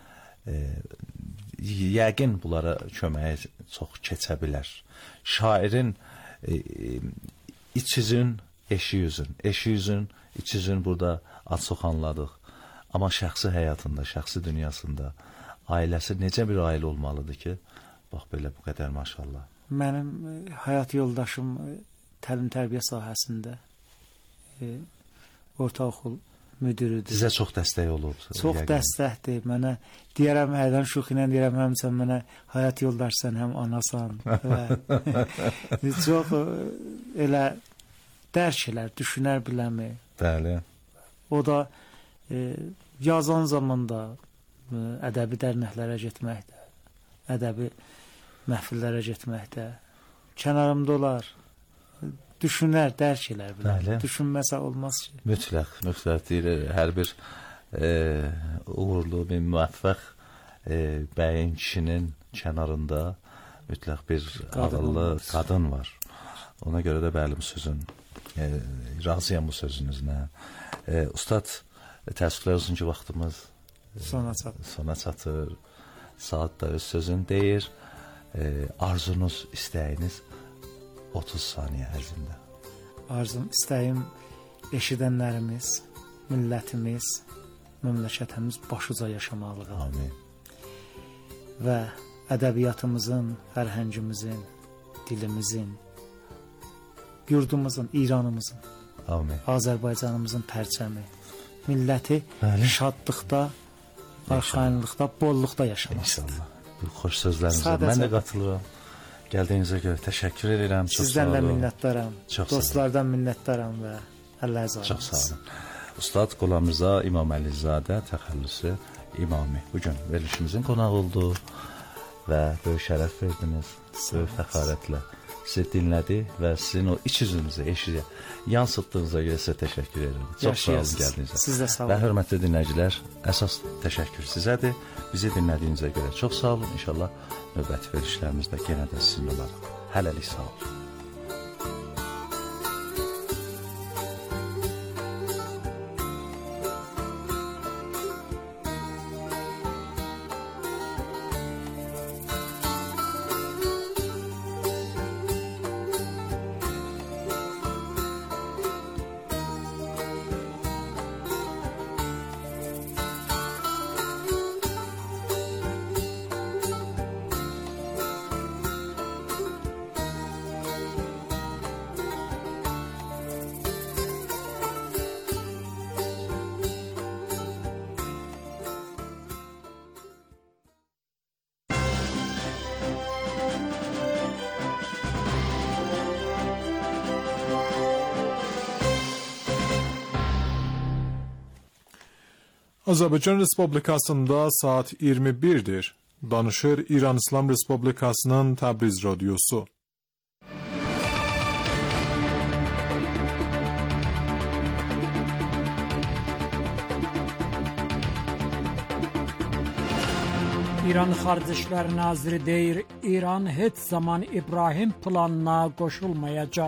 Speaker 2: yəqin bunlara köməyə çox keçə bilər. Şairin iç üzün, eşi üzün, eşi üzün, iç üzün burada az-çox anladıq. Amma şəxsi həyatında, şəxsi dünyasında ailəsi necə bir ailə olmalıdır ki, bax belə bu qədər maşallah.
Speaker 3: Mənim həyat yoldaşım təlim-tərbiyə sahəsində ortaoxul müdürüdür.
Speaker 2: Sizə çox dəstək olub.
Speaker 3: Çox yəqin. Dəstəkdir. Mənə deyərəm, hərdən şux ilə deyərəm, həm sən mənə həyat yoldaşsan, həm anasan. Çox elə dərk elər, düşünər biləmi.
Speaker 2: Bəli.
Speaker 3: O da e, yazan zamanda e, ədəbi dərnəklərə getməkdə, ədəbi məhfillərə getməkdə kənarımda olar. Düşünər, dərk elər bilər. Düşünməsə olmaz ki.
Speaker 2: Mütləq, mütləq deyir. Hər bir e, uğurlu, bir müvəffəq e, bəyin, kişinin kənarında mütləq bir ağıllı qadın var. Ona görə də bəli bu sözün, e, razıyam bu sözünüzlə. E, ustad, təəssüflər olsun ki, vaxtımız e,
Speaker 3: sona çatır.
Speaker 2: Sona çatır. Saat da öz sözün deyir. E, arzunuz, istəyiniz otuz saniyə ərzində.
Speaker 3: Arzum, istəyim eşidənlərimiz, millətimiz, məmləkətimiz başıca yaşamalıdır.
Speaker 2: Amin.
Speaker 3: Və ədəbiyyatımızın, fərhəngimizin, dilimizin, yurdumuzun, İranımızın,
Speaker 2: Amin.
Speaker 3: Azərbaycanımızın pərçəmi, milləti Bəli. Şadlıqda, arxayınlıqda, bolluqda yaşamasıdır.
Speaker 2: İnşallah. Bu xoş sözlərinizə mən də qatılıram. Gəldiyinizə görə təşəkkür edirəm. Çox
Speaker 3: Sizdən
Speaker 2: sağ olun.
Speaker 3: Sizdən də minnətdaram.
Speaker 2: Çox
Speaker 3: dostlardan minnətdaram və Əlləz olsun.
Speaker 2: Çox sağ olun. Ustad Qulamrza İmaməlizadə təxəllüsü imami. Bugün verilişimizin qonağı oldu və böyük şərəf verdiniz. Böyük fəxarətlə sizi dinlədi və sizin o iç üzünüzü eşiyə yansıtdığınıza görə sizə təşəkkür edirəm. Çox sağ olun gəldiyinizə.
Speaker 3: Siz də sağ olun.
Speaker 2: Və hörmətli dinləyicilər, əsas təşəkkür sizədir. Bizi dinlədiyinizə görə çox sağ olun. İnşallah növbəti verilişlərimizdə yenə də sizinlə olarıq. Hələlik sağ olun.
Speaker 4: Azərbaycan Respublikasında saat iyirmi birdir. Danışır İran İslam Respublikasının Təbriz Radyosu.
Speaker 5: İran Xarici İşlər Naziri deyir, İran heç zaman İbrahim planına qoşulmayacaq.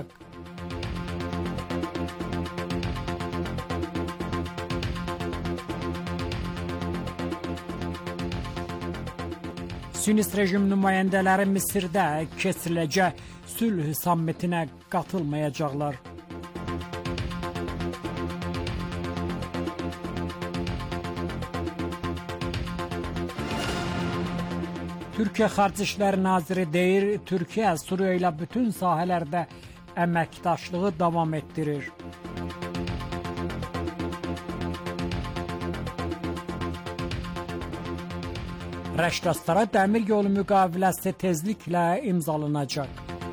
Speaker 5: Siyonist rejim nümayəndələri Misirdə keçiriləcək sülh sammitinə qatılmayacaqlar. Türkiyə Xarici İşlər Naziri deyir, Türkiyə Suriya ilə bütün sahələrdə əməkdaşlığı davam etdirir. Rəşdastara dəmir yolu müqaviləsi tezliklə imzalanacaq.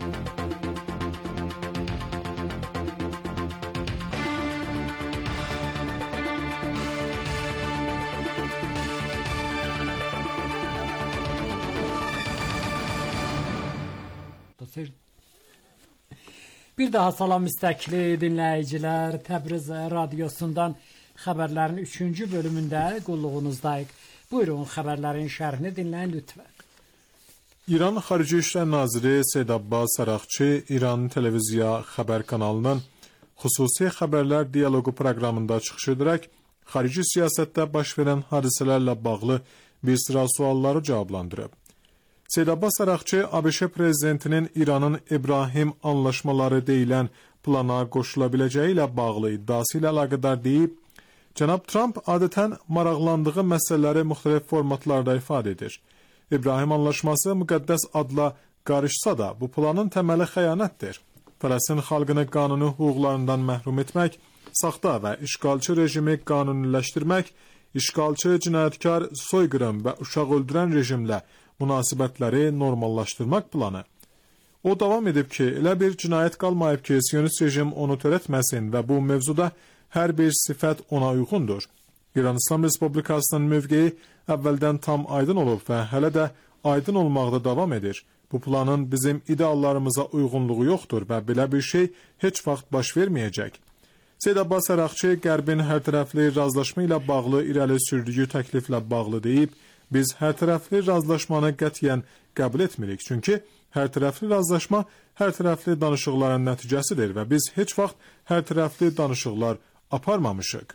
Speaker 5: Bir daha salam istəkli dinləyicilər, Təbriz Radyosundan xəbərlərin üçüncü bölümündə qulluğunuzdayıq. Buyurun, xəbərlərin şərhini dinləyin lütfən.
Speaker 4: İran Xarici İşlər Naziri Seyyid Abbas Araqçı İran Televiziya xəbər kanalının xüsusi xəbərlər dialoqu proqramında çıxış edərək, xarici siyasətdə baş verən hadisələrlə bağlı bir sıra sualları cavablandırıb. Seyyid Abbas Araqçı ABŞ prezidentinin İranın İbrahim anlaşmaları deyilən plana qoşula biləcəyi ilə bağlı iddiası ilə əlaqədar deyib, Cənab Trump adətən maraqlandığı məsələləri müxtəlif formatlarda ifadə edir. İbrahim anlaşması müqəddəs adla qarışsa da, bu planın təməli xəyanətdir. Fələstin xalqını qanuni hüquqlarından məhrum etmək, saxta və işğalçı rejimi qanuniləşdirmək, işğalçı, cinayətkar, soyqırım və uşaq öldürən rejimlə münasibətləri normallaşdırmaq planı. O davam edib ki, elə bir cinayət qalmayıb ki, Siyonist rejim onu törətməsin və bu mövzuda hər bir sifət ona uyğundur. İran İslam Respublikasının mövqeyi əvvəldən tam aydın olub və hələ də aydın olmaqda davam edir. Bu planın bizim ideallarımıza uyğunluğu yoxdur və belə bir şey heç vaxt baş verməyəcək. Seyyid Abbas Araqçı Qərbin hərtərəfli razılaşma ilə bağlı irəli sürdüyü təkliflə bağlı deyib, biz hərtərəfli razılaşmanı qətiyyən qəbul etmirik, çünki hərtərəfli razılaşma hərtərəfli danışıqların nəticəsidir və biz heç vaxt hərtərəfli danışıqlar aparmamışıq.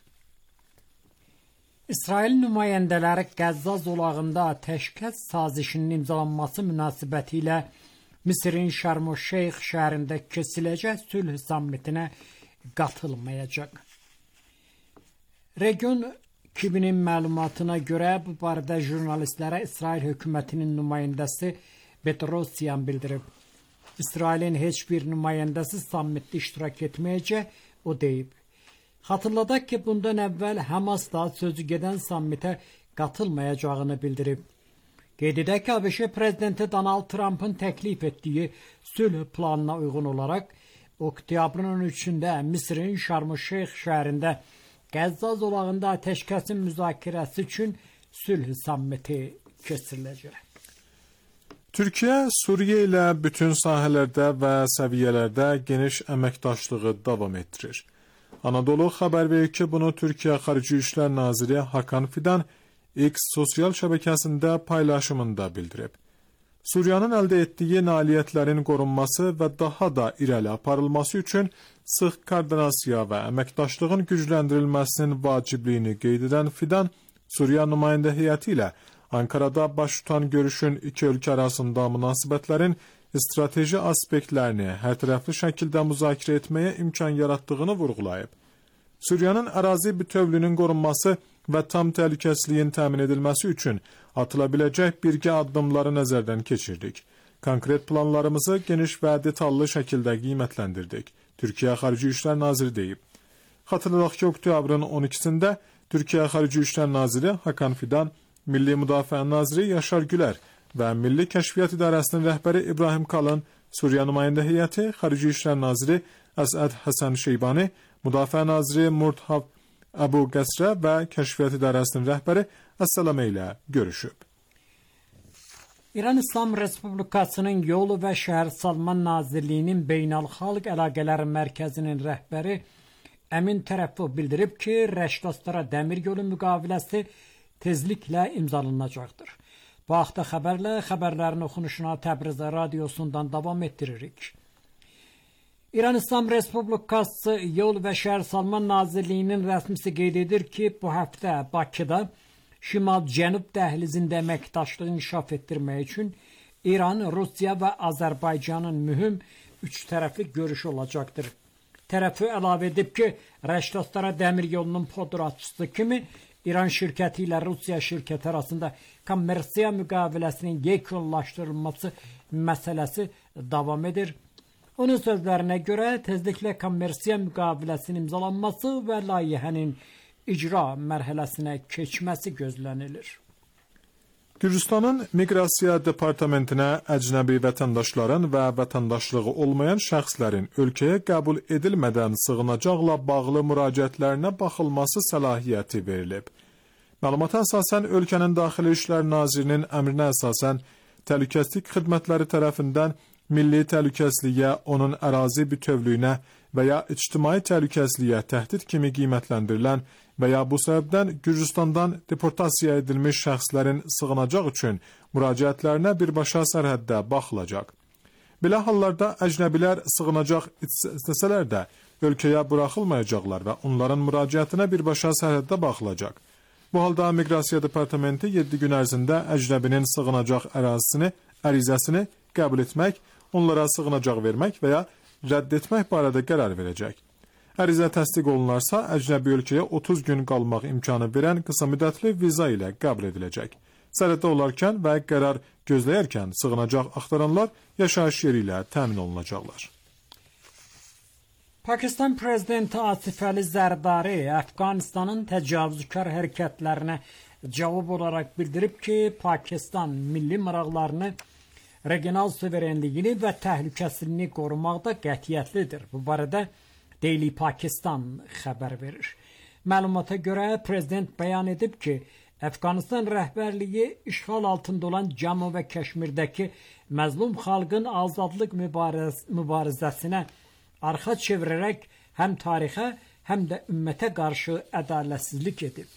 Speaker 5: İsrail nümayəndələri Qəzza zolağında atəşkəs sazişinin imzalanması münasibətilə Misirin Şərm-ül-Şeyx şəhərində keçiriləcək sülh sammitinə qatılmayacaq. Region Kibinin məlumatına görə bu barədə jurnalistlərə İsrail hökumətinin nümayəndəsi Petrosyan bildirib. İsrailin heç bir nümayəndəsi sammitdə iştirak etməyəcək, o deyib. Xatırladaq ki, bundan əvvəl Həmas da sözü gedən sammitə qatılmayacağını bildirib. Qeyd edək ki, ABŞ prezidenti Donald Trump'ın təklif etdiyi sülh planına uyğun olaraq oktyabrın on üçündə Misirin Şərm-ül-Şeyx şəhərində Qəzza zolağında atəşkəsin müzakirəsi üçün sülh sammiti keçiriləcək.
Speaker 4: Türkiyə Suriya ilə bütün sahələrdə və səviyyələrdə geniş əməkdaşlığı davam etdirir. Anadolu xəbər verir ki, bunu Türkiyə Xarici İşlər Naziri Hakan Fidan X sosial şəbəkəsində paylaşımında bildirib. Suriyanın əldə etdiyi nailiyyətlərin qorunması və daha da irəli aparılması üçün sıx koordinasiya və əməkdaşlığın gücləndirilməsinin vacibliyini qeyd edən Fidan, Suriya nümayəndə heyəti ilə Ankarada baş tutan görüşün iki ölkə arasında münasibətlərin strateji aspektlərini hərtərəfli şəkildə müzakirə etməyə imkan yaratdığını vurğulayıb. Suriyanın ərazi bütövlüyünün qorunması və tam təhlükəsizliyin təmin edilməsi üçün atıla biləcək birgə addımları nəzərdən keçirdik. Konkret planlarımızı geniş və detallı şəkildə qiymətləndirdik. Türkiyə Xarici İşlər Naziri deyib. Xatırladaq ki, oktyabrın on ikisində Türkiyə Xarici İşlər Naziri Hakan Fidan, Milli Müdafiə Naziri Yaşar Gülər və Milli Kəşfiyyat İdarəsinin rəhbəri İbrahim Kalın, Suriya nümayəndə heyəti, Xarici İşlər Naziri Əsəd Həsən Şeybani, Müdafiə Naziri Murtav Əbu Qəsrə və Kəşfiyyat İdarəsinin rəhbəri Əssalamə ilə görüşüb.
Speaker 5: İran İslam Respublikasının Yol və Şəhərsalma Nazirliyinin Beynəlxalq Əlaqələr Mərkəzinin rəhbəri Əmin Tərəfov bildirib ki, Rəşdastara dəmir yolu müqaviləsi tezliklə imzalanacaqdır. Bu haqda xəbərlə xəbərlərin oxunuşuna Təbriz radiosundan davam etdiririk. İran İslam Respublikası Yol və Şəhərsalma Nazirliyinin rəsmisi qeyd edir ki, bu həftə Bakıda Şimal-Cənub dəhlizində əməkdaşlığı inkişaf etdirmək üçün İran, Rusiya və Azərbaycanın mühüm üç tərəfli görüşü olacaqdır. Tərəfi əlavə edib ki, Rəşdastara dəmir yolunun podratçısı kimi İran şirkəti ilə Rusiya şirkəti arasında kommersiya müqaviləsinin yekunlaşdırılması məsələsi davam edir. Onun sözlərinə görə tezliklə kommersiya müqaviləsinin imzalanması və layihənin icra mərhələsinə keçməsi gözlənilir.
Speaker 4: Gürcüstanın Miqrasiya Departamentinə əcnəbi vətəndaşların və vətəndaşlığı olmayan şəxslərin ölkəyə qəbul edilmədən sığınacaqla bağlı müraciətlərinə baxılması səlahiyyəti verilib. Məlumata əsasən ölkənin Daxili İşlər Nazirinin əmrinə əsasən təhlükəsizlik xidmətləri tərəfindən milli təhlükəsizliyə, onun ərazi bütövlüyünə və ya ictimai təhlükəsizliyə təhdid kimi qiymətləndirilən və ya bu səbəbdən Gürcüstandan deportasiya edilmiş şəxslərin sığınacaq üçün müraciətlərinə birbaşa sərhəddə baxılacaq. Belə hallarda əcnəbilər sığınacaq istəsələr də ölkəyə buraxılmayacaqlar və onların müraciətinə birbaşa sərhəddə baxılacaq. Bu halda Miqrasiya Departamenti yeddi gün ərzində əcnəbinin sığınacaq ərazisini, ərizəsini qəbul etmək, onlara sığınacaq vermək və ya rədd etmək barədə qərar verəcək. Ərizə təsdiq olunarsa, əcnəbi ölkəyə otuz gün qalmaq imkanı verən qısa müddətli viza ilə qəbul ediləcək. Sərhəddə olarkən və qərar gözləyərkən sığınacaq axtaranlar yaşayış yeri ilə təmin olunacaqlar.
Speaker 5: Pakistan Prezidenti Asif Əli Zərdari Əfqanistanın təcavüzkar hərəkətlərinə cavab olaraq bildirib ki, Pakistan milli maraqlarını, regional suverenliyini və təhlükəsizliyini qorumaqda qətiyyətlidir. Bu barədə Daily Pakistan xəbər verir. Məlumata görə Prezident bəyan edib ki, Əfqanistan rəhbərliyi işğal altında olan Cammu və Kəşmirdəki məzlum xalqın azadlıq mübariz mübarizəsinə arxa çevirərək həm tarixə, həm də ümmətə qarşı ədalətsizlik edib.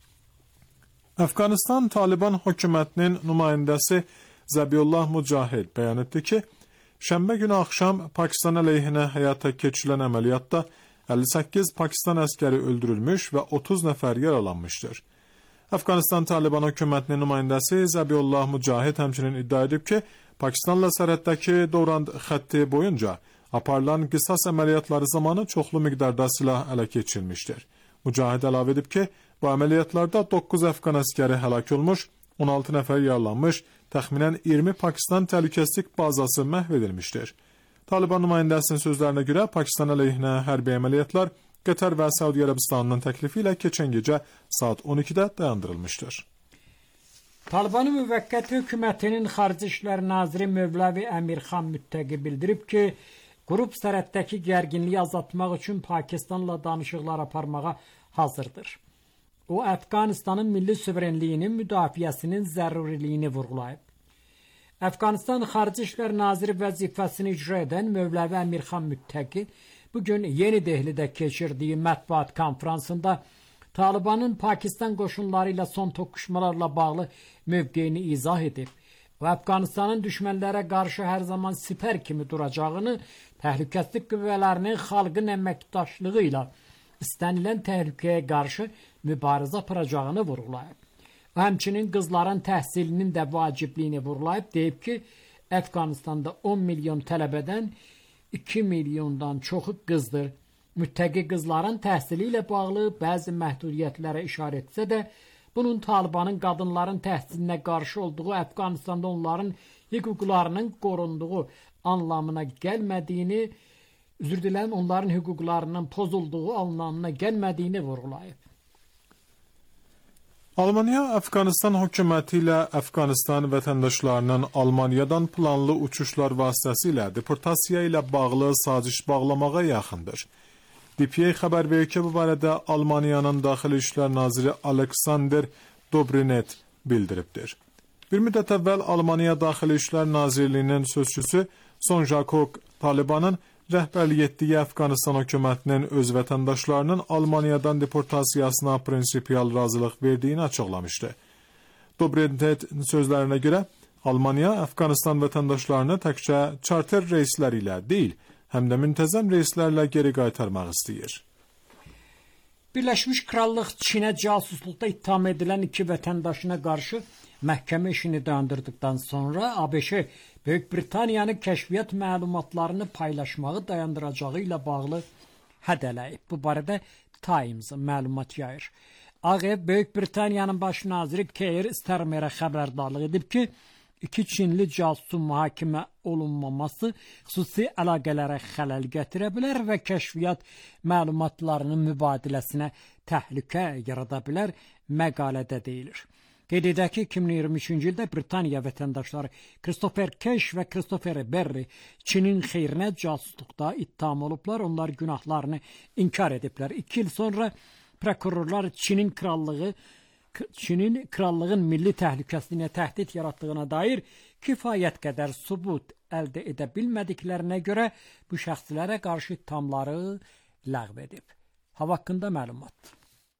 Speaker 4: Əfqanistan Taliban hökumətinin nümayəndəsi Zəbiyullah Mücahid bəyan etdi ki, şənbə günü axşam Pakistan əleyhinə həyata keçirilən əməliyyatda əlli səkkiz Pakistan əskəri öldürülmüş və otuz nəfər yaralanmışdır. Əfqanistan Taliban hökumətinin nümayəndəsi Zəbiyullah Mücahid həmçinin iddia edib ki, Pakistanla sərhəddəki Dorand xətti boyunca aparılan qisas əməliyyatları zamanı çoxlu miqdarda silah ələ keçirilmişdir. Mücahid əlavə edib ki, bu əməliyyatlarda doqquz Əfqan əskəri həlak olmuş, on altı nəfər yaralanmış, təxminən iyirmi Pakistan təhlükəsizlik bazası məhv edilmişdir. Taliban nümayəndəsinin sözlərinə görə Pakistan əleyhinə hərbi əməliyyatlar Qətər və Səudiyyə Ərəbistanının təklifi ilə keçən gecə saat on ikidə dayandırılmışdır.
Speaker 5: Talibanın müvəqqəti hökumətinin Xarici İşlər Naziri Mövləvi Əmirxan Müttəqi bildirib ki, qrup sərhəddəki gərginliyi azaltmaq üçün Pakistanla danışıqlar aparmağa hazırdır. O, Əfqanistanın milli suverenliyinin müdafiəsinin zəruriliyini vurğulayıb. Əfqanistan Xarici İşlər Naziri vəzifəsini icra edən Mövləvi Əmirxan Müttəqi bugün Yeni Dehlidə keçirdiyi mətbuat konfransında Talibanın Pakistan qoşunları ilə son toqquşmalarla bağlı mövqeyini izah edib və Əfqanistanın düşmənlərə qarşı hər zaman sipər kimi duracağını, təhlükəsizlik qüvvələrinin xalqın əməkdaşlığı ilə istənilən təhlükəyə qarşı mübarizə aparacağını vurğulayıb. Və həmçinin qızların təhsilinin də vacibliyini vurğulayıb, deyib ki, Əfqanistanda on milyon tələbədən iki milyondan çoxu qızdır. Müttəqi qızların təhsili ilə bağlı bəzi məhdudiyyətlərə işarə etsə də, bunun Talibanın qadınların təhsilinə qarşı olduğu Əfqanistanda onların hüquqlarının qorunduğu anlamına gəlmədiyini, üzr diləyirəm, onların hüquqlarının pozulduğu anlamına gəlmədiyini vurğulayıb.
Speaker 4: Almaniya Əfqanistan hökuməti ilə Əfqanistan vətəndaşlarının Almaniyadan planlı uçuşlar vasitəsilə deportasiya ilə bağlı saziş bağlamağa yaxındır. D P A xəbər verir ki, bu barədə Almaniyanın Daxili İşlər Naziri Alexander Dobrindt bildiribdir. Bir müddət əvvəl Almaniya Daxili İşlər Nazirliyinin sözçüsü Son Jakok Talibanın rəhbərlik etdiyi Əfqanistan hökumətinin öz vətəndaşlarının Almaniyadan deportasiyasına prinsipial razılıq verdiyini açıqlamışdı. Dobrindt'in sözlərinə görə Almaniya Əfqanistan vətəndaşlarını təkcə charter reysləri ilə deyil, həm də müntəzəm reyslərlə geri qaytarmaq istəyir.
Speaker 5: Birləşmiş Krallıq Çinə casusluqda ittiham edilən iki vətəndaşına qarşı məhkəmə işini dayandırdıqdan sonra A B Ş Böyük Britaniyanı kəşfiyyat məlumatlarını paylaşmağı dayandıracağı ilə bağlı hədələyib. Bu barədə Times məlumat yayır. Ağ Ev Böyük Britaniyanın baş naziri Keir Starmerə xəbərdarlıq edib ki, iki Çinli casusun mühakimə olunmaması xüsusi əlaqələrə xələl gətirə bilər və kəşfiyyat məlumatlarının mübadiləsinə təhlükə yarada bilər, məqalədə deyilir. Qeyd edək ki, iki min iyirmi üçüncü ildə Britaniya vətəndaşları Christopher Kesh və Christopher Berry Çinin xeyrinə casusluqda ittiham olublar. Onlar günahlarını inkar ediblər. İki il sonra prokurorlar Çinin krallığı Çinin krallığın milli təhlükəsizliyinə təhdid yaratdığına dair kifayət qədər sübut əldə edə bilmədiklərinə görə bu şəxslərə qarşı ittihamları ləğv edib. Hava haqqında məlumat.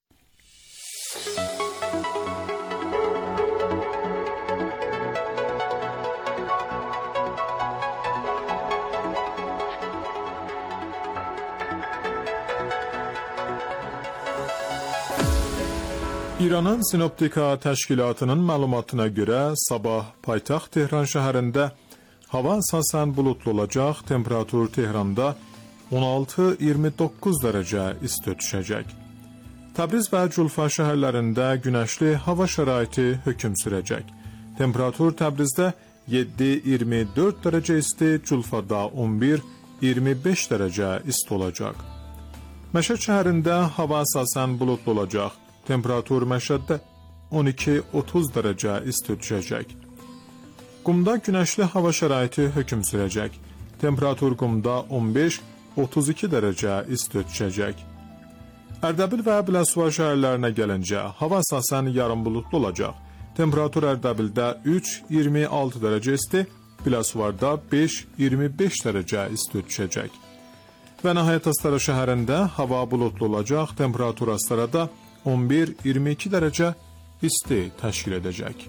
Speaker 4: İranın Sinoptika təşkilatının məlumatına görə sabah paytaxt Tehran şəhərində hava əsasən bulutlu olacaq, temperatur Tehranda on altı iyirmi doqquz dərəcə isti düşəcək. Təbriz və Culfa şəhərlərində günəşli hava şəraiti hökm sürəcək. Temperatur Təbrizdə yeddi iyirmi dörd dərəcə isti, Culfada on bir iyirmi beş dərəcə isti olacaq. Məşəd şəhərində hava əsasən bulutlu olacaq. Temperatur Məşəddə on iki otuz dərəcə isti düşəcək. Qumda günəşli hava şəraiti hökm sürəcək. Temperatur Qumda on beş otuz iki dərəcə isti düşəcək. Ərdəbil və Biləsuvar şəhərlərinə gəlincə, hava əsasən yarım bulutlu olacaq. Temperatur Ərdəbildə üç iyirmi altı dərəcə isti, Biləsuvarda beş iyirmi beş dərəcə isti düşəcək. Və nəhayət Astara şəhərində hava bulutlu olacaq. Temperatur Astarada on bir iyirmi iki dərəcə isti təşkil edəcək.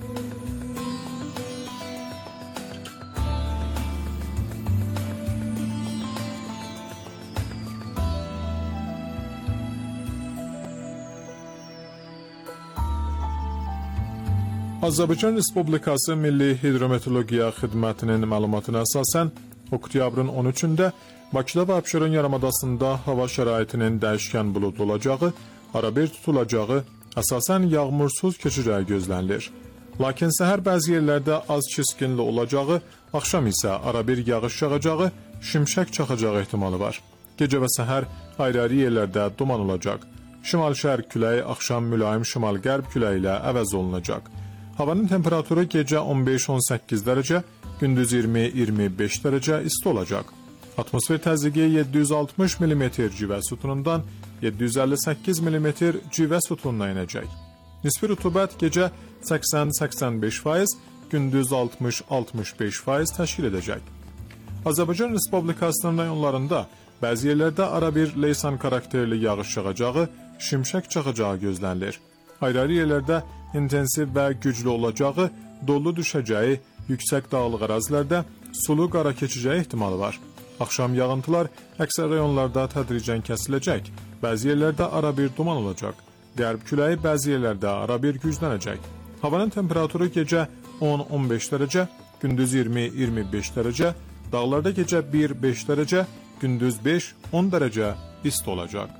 Speaker 4: Azərbaycan Respublikası Milli Hidrometeorologiya Xidmətinin məlumatına əsasən oktyabrın on üçündə Bakıda və Abşeron yarımadasında hava şəraitinin dəyişkən buludlu olacağı, arabir tutulacağı, əsasən yağmursuz keçəcəyi gözlənilir. Lakin səhər bəzi yerlərdə az çiskinli olacağı, axşam isə arabir yağış yağacağı, şimşək çaxacağı ehtimalı var. Gecə və səhər ayrı-ayrı yerlərdə duman olacaq. Şimal-şərq küləyi axşam mülayim şimal-qərb küləyi ilə əvəz olunacaq. Havanın temperaturu gecə on beş on səkkiz dərəcə, gündüz iyirmi iyirmi beş dərəcə isti olacaq. Atmosfer təzyiqi yeddi yüz altmış millimetr civə sütunundan yeddi yüz əlli səkkiz millimetr civə sütununa enəcək. Nisbi rütubət gecə səksən səksən beş faiz, gündüz altmış altmış beş faiz təşkil edəcək. Azərbaycan Respublikasının rayonlarında bəzi yerlərdə arabir leysan karakterli yağış yağacağı, şimşək çaxacağı gözlənilir. Ayrı-ayrı yerlərdə intensiv və güclü olacağı, dolu düşəcəyi, yüksək dağlıq ərazilərdə sulu qara keçəcəyi ehtimalı var. Axşam yağıntılar əksər rayonlarda tədricən kəsiləcək, bəzi yerlərdə arabir duman olacaq. Qərb küləyi bəzi yerlərdə arabir güclənəcək. Havanın temperaturu gecə on on beş dərəcə, gündüz iyirmi iyirmi beş dərəcə, dağlarda gecə bir beş dərəcə, gündüz beş on dərəcə isti olacaq.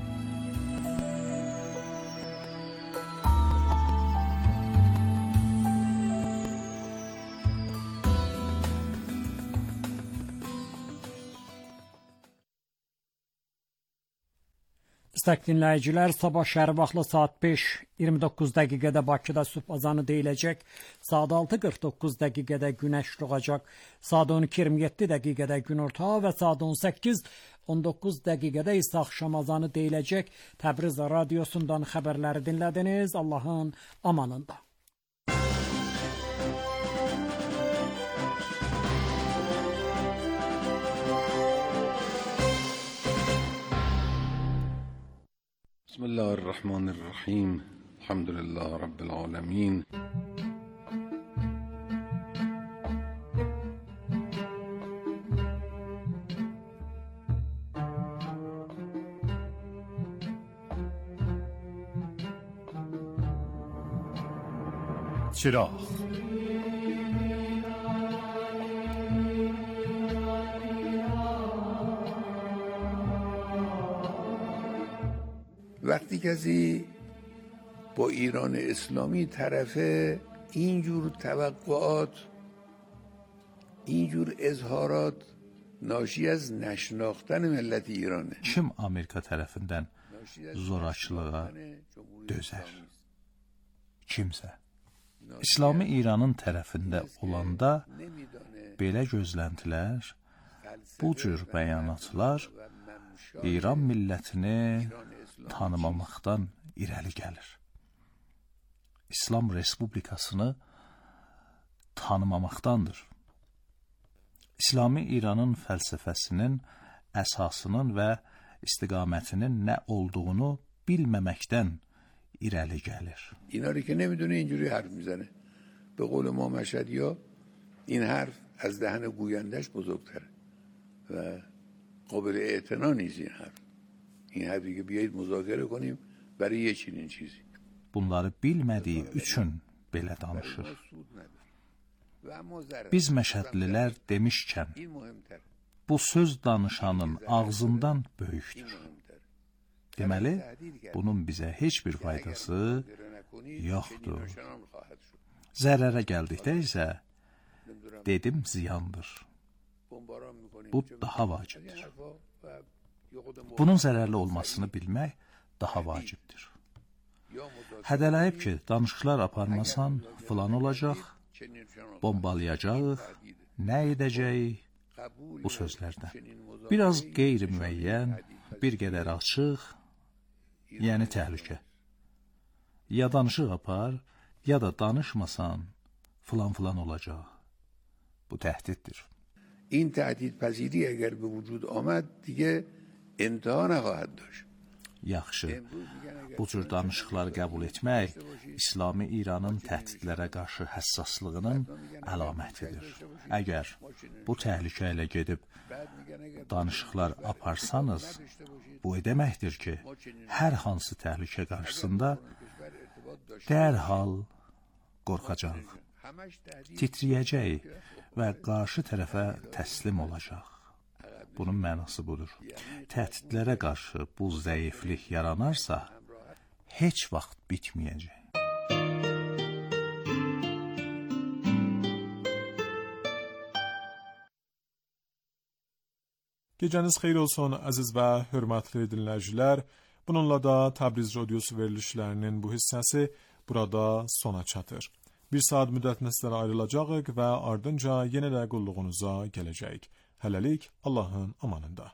Speaker 5: İstək dinləyicilər, sabah şəhər vaxtla saat beş iyirmi doqquz dəqiqədə Bakıda sübh azanı deyiləcək, saat altı qırx doqquz dəqiqədə günəş doğacaq, saat on iki iyirmi yeddi dəqiqədə günorta və saat on səkkiz on doqquz dəqiqədə isə axşam azanı deyiləcək. Təbriz radiosundan xəbərləri dinlədiniz. Allahın amanında.
Speaker 6: Bismillahirrahmanirrahim. Elhamdülillah Rabbil alemin.
Speaker 7: چراغ
Speaker 8: وقتی کسی با ایران اسلامی طرفه اینجور توقعات اینجور اظهارات ناشی از نشناختن ملت ایرانه.
Speaker 2: Kim Amerika tərəfindən zorakılığa dözər? Kimsə. İslami İranın tərəfində olanda belə gözləntilər, bu cür bəyanatlar İran millətini tanımamaqdan irəli gəlir. İslam Respublikasını tanımamaqdandır. İslami İranın fəlsəfəsinin əsasının və istiqamətinin nə olduğunu bilməməkdən irəli gəlir.
Speaker 8: اینا رو که نمیدونه اینجوری حرف میزنه. به قول ما مشهدیا این حرف از دهن گویندش بزرگتره و قابل اعتنا نیست این حرف. این حرفی که بیایید مذاکره کنیم برای یه چنین چیزی.
Speaker 2: Bunları bilmədiyi üçün belə danışır. Biz məşədlilər demişkən, bu söz danışanın ağzından böyükdür. Deməli, bunun bizə heç bir faydası yoxdur. Zərərə gəldikdə isə, dedim ziyandır. Bu daha vacibdir. Bunun zərərli olmasını bilmək daha vacibdir. Hədələyib ki, danışıqlar aparmasan, filan olacaq, bombalayacaq, nə edəcəyik bu sözlərdən. Biraz qeyri-müəyyən, bir qədər açıq, yəni təhlükə. Ya danışıq apar, ya da danışmasan, filan-filan olacaq. Bu təhdiddir.
Speaker 8: این تهدیدپذیری اگر به وجود آمد دیگه انتها نخواهد داشت.
Speaker 2: Yaxşı, bu cür danışıqlar qəbul etmək İslami İranın təhdidlərə qarşı həssaslığının əlamətidir. Əgər bu təhlükə ilə gedib danışıqlar aparsanız, bu deməkdir ki, hər hansı təhlükə qarşısında dərhal qorxacaq, titriyəcək və qarşı tərəfə təslim olacaq. Bunun mənası budur. Təhdidlərə qarşı bu zəiflik yaranarsa, heç vaxt bitməyəcək.
Speaker 4: Gecəniz xeyir olsun əziz və hörmətli dinləyicilər. Bununla da Təbriz Radiosu verilişlərinin bu hissəsi burada sona çatır. Bir saat müddətinə sizlərə ayrılacağıq və ardınca yenə də qulluğunuza gələcəyik. Hələlik Allahın amanında.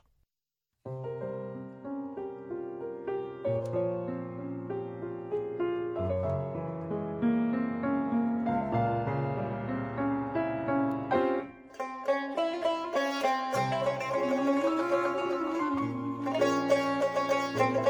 Speaker 9: Thank you.